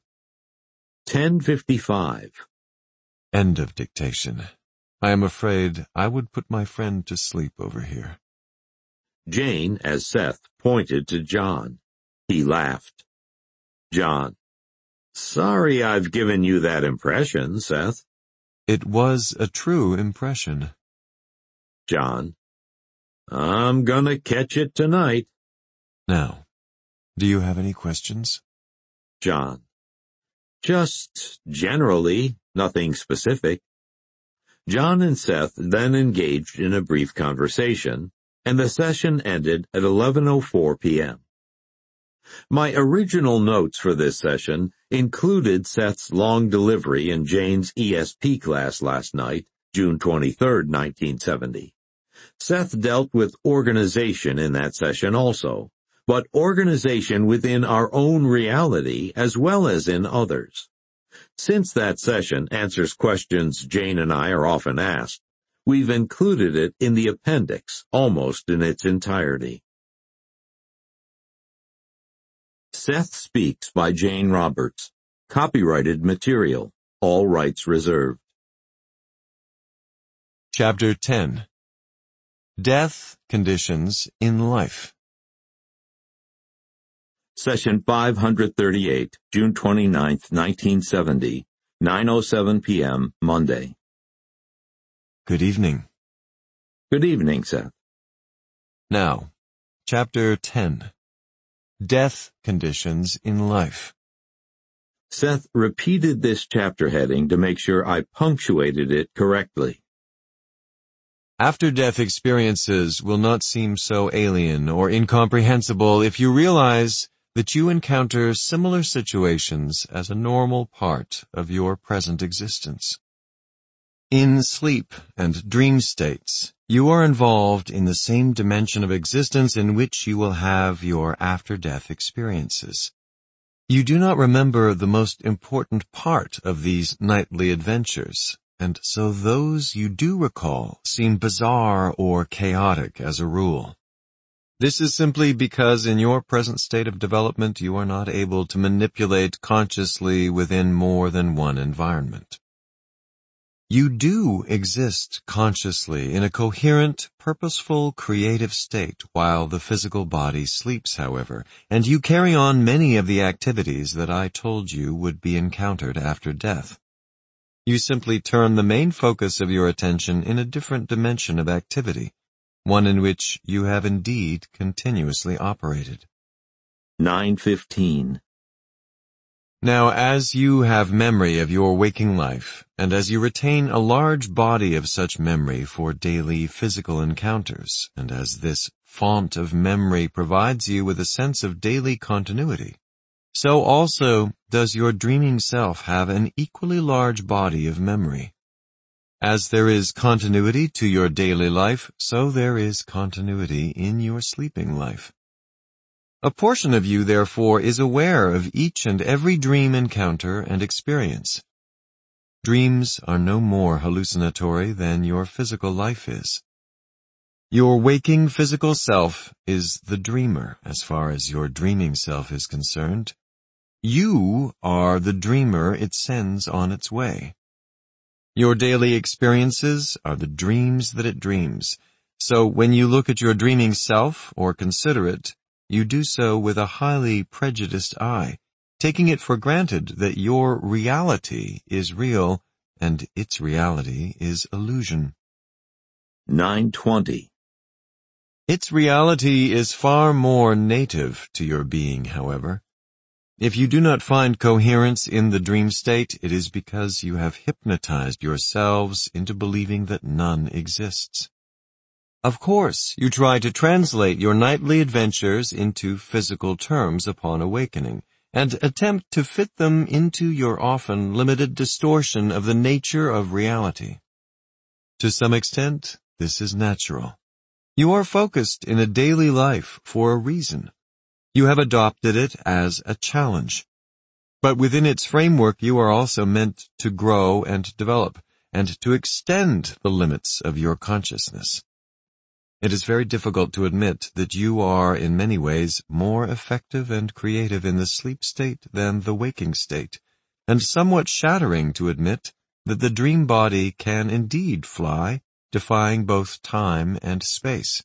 1055. End of dictation. I am afraid I would put my friend to sleep over here. Jane, as Seth, pointed to John. He laughed. John: Sorry I've given you that impression, Seth. It was a true impression. John: I'm gonna catch it tonight. Now, do you have any questions? John: Just generally, nothing specific. John and Seth then engaged in a brief conversation, and the session ended at 11:04 p.m. My original notes for this session included Seth's long delivery in Jane's ESP class last night, June 23, 1970. Seth dealt with organization in that session also, but organization within our own reality as well as in others. Since that session answers questions Jane and I are often asked, we've included it in the appendix almost in its entirety. Seth Speaks by Jane Roberts. Copyrighted material. All rights reserved. Chapter 10. Death Conditions in Life. Session 538, June 29, 1970, 9:07 p.m., Monday. Good evening. Good evening, Seth. Now, Chapter 10. Death Conditions in Life. Seth repeated this chapter heading to make sure I punctuated it correctly. After-death experiences will not seem so alien or incomprehensible if you realize that you encounter similar situations as a normal part of your present existence. In sleep and dream states, you are involved in the same dimension of existence in which you will have your after-death experiences. You do not remember the most important part of these nightly adventures, and so those you do recall seem bizarre or chaotic as a rule. This is simply because in your present state of development you are not able to manipulate consciously within more than one environment. You do exist consciously in a coherent, purposeful, creative state while the physical body sleeps, however, and you carry on many of the activities that I told you would be encountered after death. You simply turn the main focus of your attention in a different dimension of activity, one in which you have indeed continuously operated. 9:15. Now, as you have memory of your waking life, and as you retain a large body of such memory for daily physical encounters, and as this font of memory provides you with a sense of daily continuity, so also does your dreaming self have an equally large body of memory. As there is continuity to your daily life, so there is continuity in your sleeping life. A portion of you, therefore, is aware of each and every dream encounter and experience. Dreams are no more hallucinatory than your physical life is. Your waking physical self is the dreamer as far as your dreaming self is concerned. You are the dreamer it sends on its way. Your daily experiences are the dreams that it dreams. So when you look at your dreaming self or consider it, you do so with a highly prejudiced eye, taking it for granted that your reality is real and its reality is illusion. 9:20. Its reality is far more native to your being, however. If you do not find coherence in the dream state, it is because you have hypnotized yourselves into believing that none exists. Of course, you try to translate your nightly adventures into physical terms upon awakening, and attempt to fit them into your often limited distortion of the nature of reality. To some extent, this is natural. You are focused in a daily life for a reason. You have adopted it as a challenge. But within its framework, you are also meant to grow and develop, and to extend the limits of your consciousness. It is very difficult to admit that you are in many ways more effective and creative in the sleep state than the waking state, and somewhat shattering to admit that the dream body can indeed fly, defying both time and space.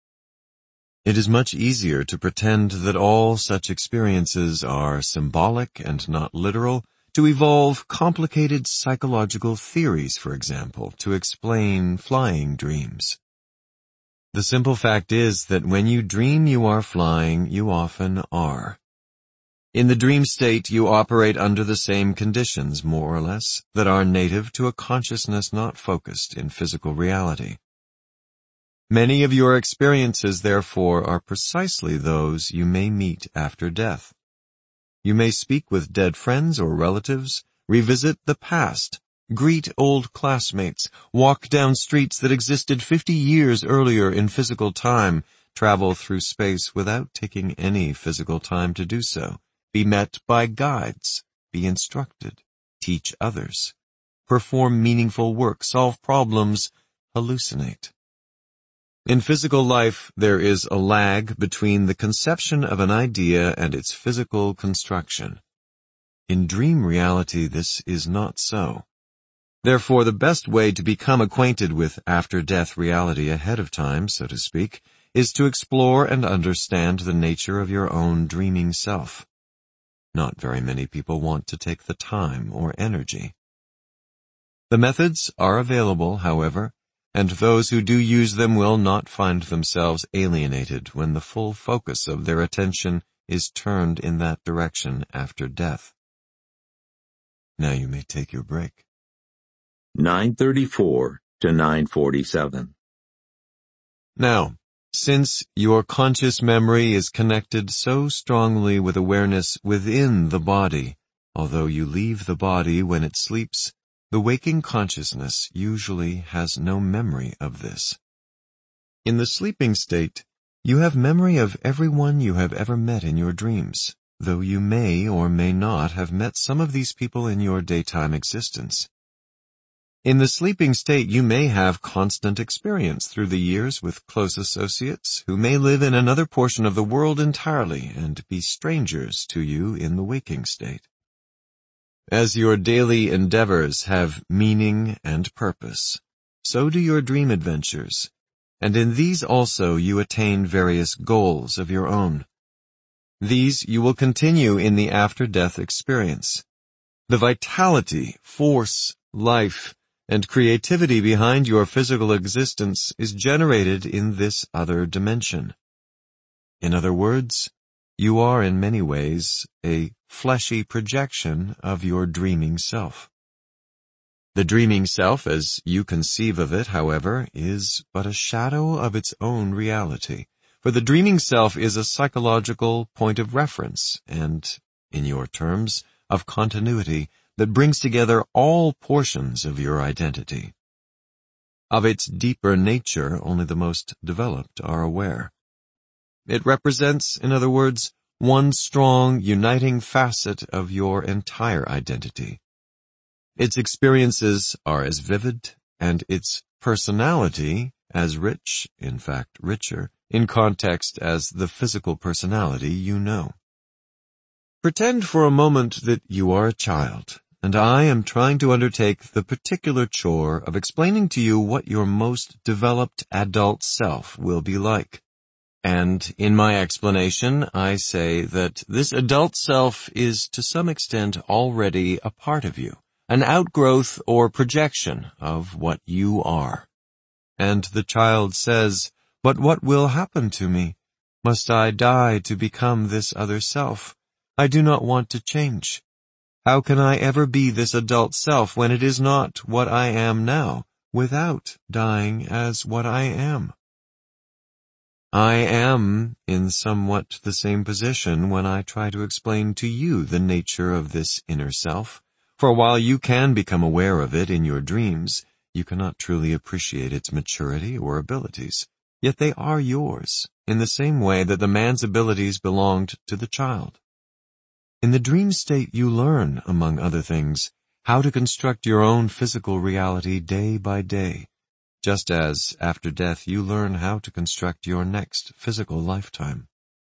It is much easier to pretend that all such experiences are symbolic and not literal, to evolve complicated psychological theories, for example, to explain flying dreams. The simple fact is that when you dream you are flying, you often are. In the dream state, you operate under the same conditions, more or less, that are native to a consciousness not focused in physical reality. Many of your experiences, therefore, are precisely those you may meet after death. You may speak with dead friends or relatives, revisit the past, greet old classmates, walk down streets that existed 50 years earlier in physical time, travel through space without taking any physical time to do so, be met by guides, be instructed, teach others, perform meaningful work, solve problems, hallucinate. In physical life, there is a lag between the conception of an idea and its physical construction. In dream reality, this is not so. Therefore, the best way to become acquainted with after-death reality ahead of time, so to speak, is to explore and understand the nature of your own dreaming self. Not very many people want to take the time or energy. The methods are available, however, and those who do use them will not find themselves alienated when the full focus of their attention is turned in that direction after death. Now you may take your break. 9:34 to 9:47. Now, since your conscious memory is connected so strongly with awareness within the body, although you leave the body when it sleeps, the waking consciousness usually has no memory of this. In the sleeping state, you have memory of everyone you have ever met in your dreams, though you may or may not have met some of these people in your daytime existence. In the sleeping state, you may have constant experience through the years with close associates who may live in another portion of the world entirely and be strangers to you in the waking state. As your daily endeavors have meaning and purpose, so do your dream adventures, and in these also you attain various goals of your own. These you will continue in the after-death experience. The vitality, force, life, and creativity behind your physical existence is generated in this other dimension. In other words, you are in many ways a fleshy projection of your dreaming self. The dreaming self, as you conceive of it, however, is but a shadow of its own reality, for the dreaming self is a psychological point of reference and, in your terms, of continuity that brings together all portions of your identity. Of its deeper nature, only the most developed are aware. It represents, in other words, one strong, uniting facet of your entire identity. Its experiences are as vivid, and its personality as rich, in fact richer, in context as the physical personality you know. Pretend for a moment that you are a child, and I am trying to undertake the particular chore of explaining to you what your most developed adult self will be like. And in my explanation, I say that this adult self is to some extent already a part of you, an outgrowth or projection of what you are. And the child says, "But what will happen to me? Must I die to become this other self? I do not want to change. How can I ever be this adult self when it is not what I am now, without dying as what I am?" I am in somewhat the same position when I try to explain to you the nature of this inner self, for while you can become aware of it in your dreams, you cannot truly appreciate its maturity or abilities, yet they are yours, in the same way that the man's abilities belonged to the child. In the dream state you learn, among other things, how to construct your own physical reality day by day, just as, after death, you learn how to construct your next physical lifetime.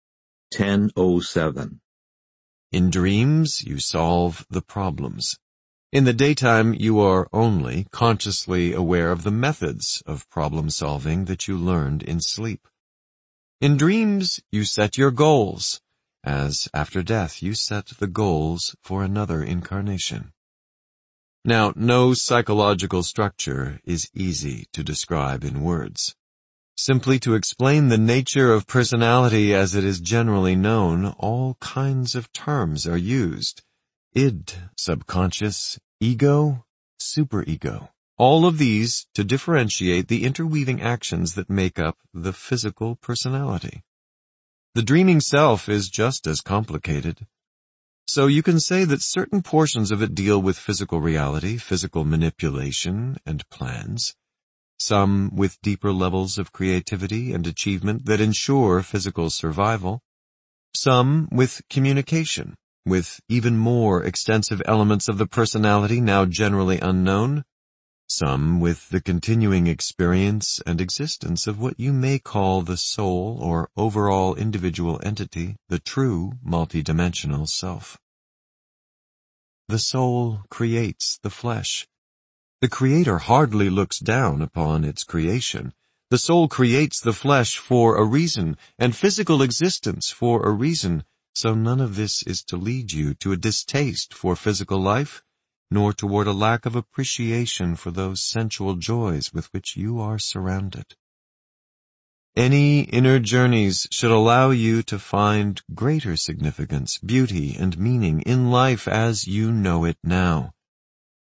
10:07. In dreams, you solve the problems. In the daytime, you are only consciously aware of the methods of problem solving that you learned in sleep. In dreams, you set your goals, as after death you set the goals for another incarnation. Now, no psychological structure is easy to describe in words. Simply to explain the nature of personality as it is generally known, all kinds of terms are used. Id, subconscious, ego, superego. All of these to differentiate the interweaving actions that make up the physical personality. The dreaming self is just as complicated. So you can say that certain portions of it deal with physical reality, physical manipulation, and plans. Some with deeper levels of creativity and achievement that ensure physical survival. Some with communication, with even more extensive elements of the personality now generally unknown. Some with the continuing experience and existence of what you may call the soul or overall individual entity, the true multidimensional self. The soul creates the flesh. The Creator hardly looks down upon its creation. The soul creates the flesh for a reason, and physical existence for a reason, so none of this is to lead you to a distaste for physical life, nor toward a lack of appreciation for those sensual joys with which you are surrounded. Any inner journeys should allow you to find greater significance, beauty, and meaning in life as you know it now.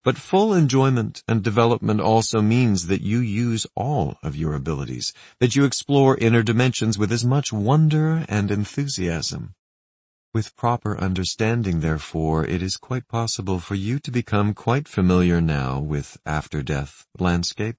But full enjoyment and development also means that you use all of your abilities, that you explore inner dimensions with as much wonder and enthusiasm. With proper understanding, therefore, it is quite possible for you to become quite familiar now with after-death landscape,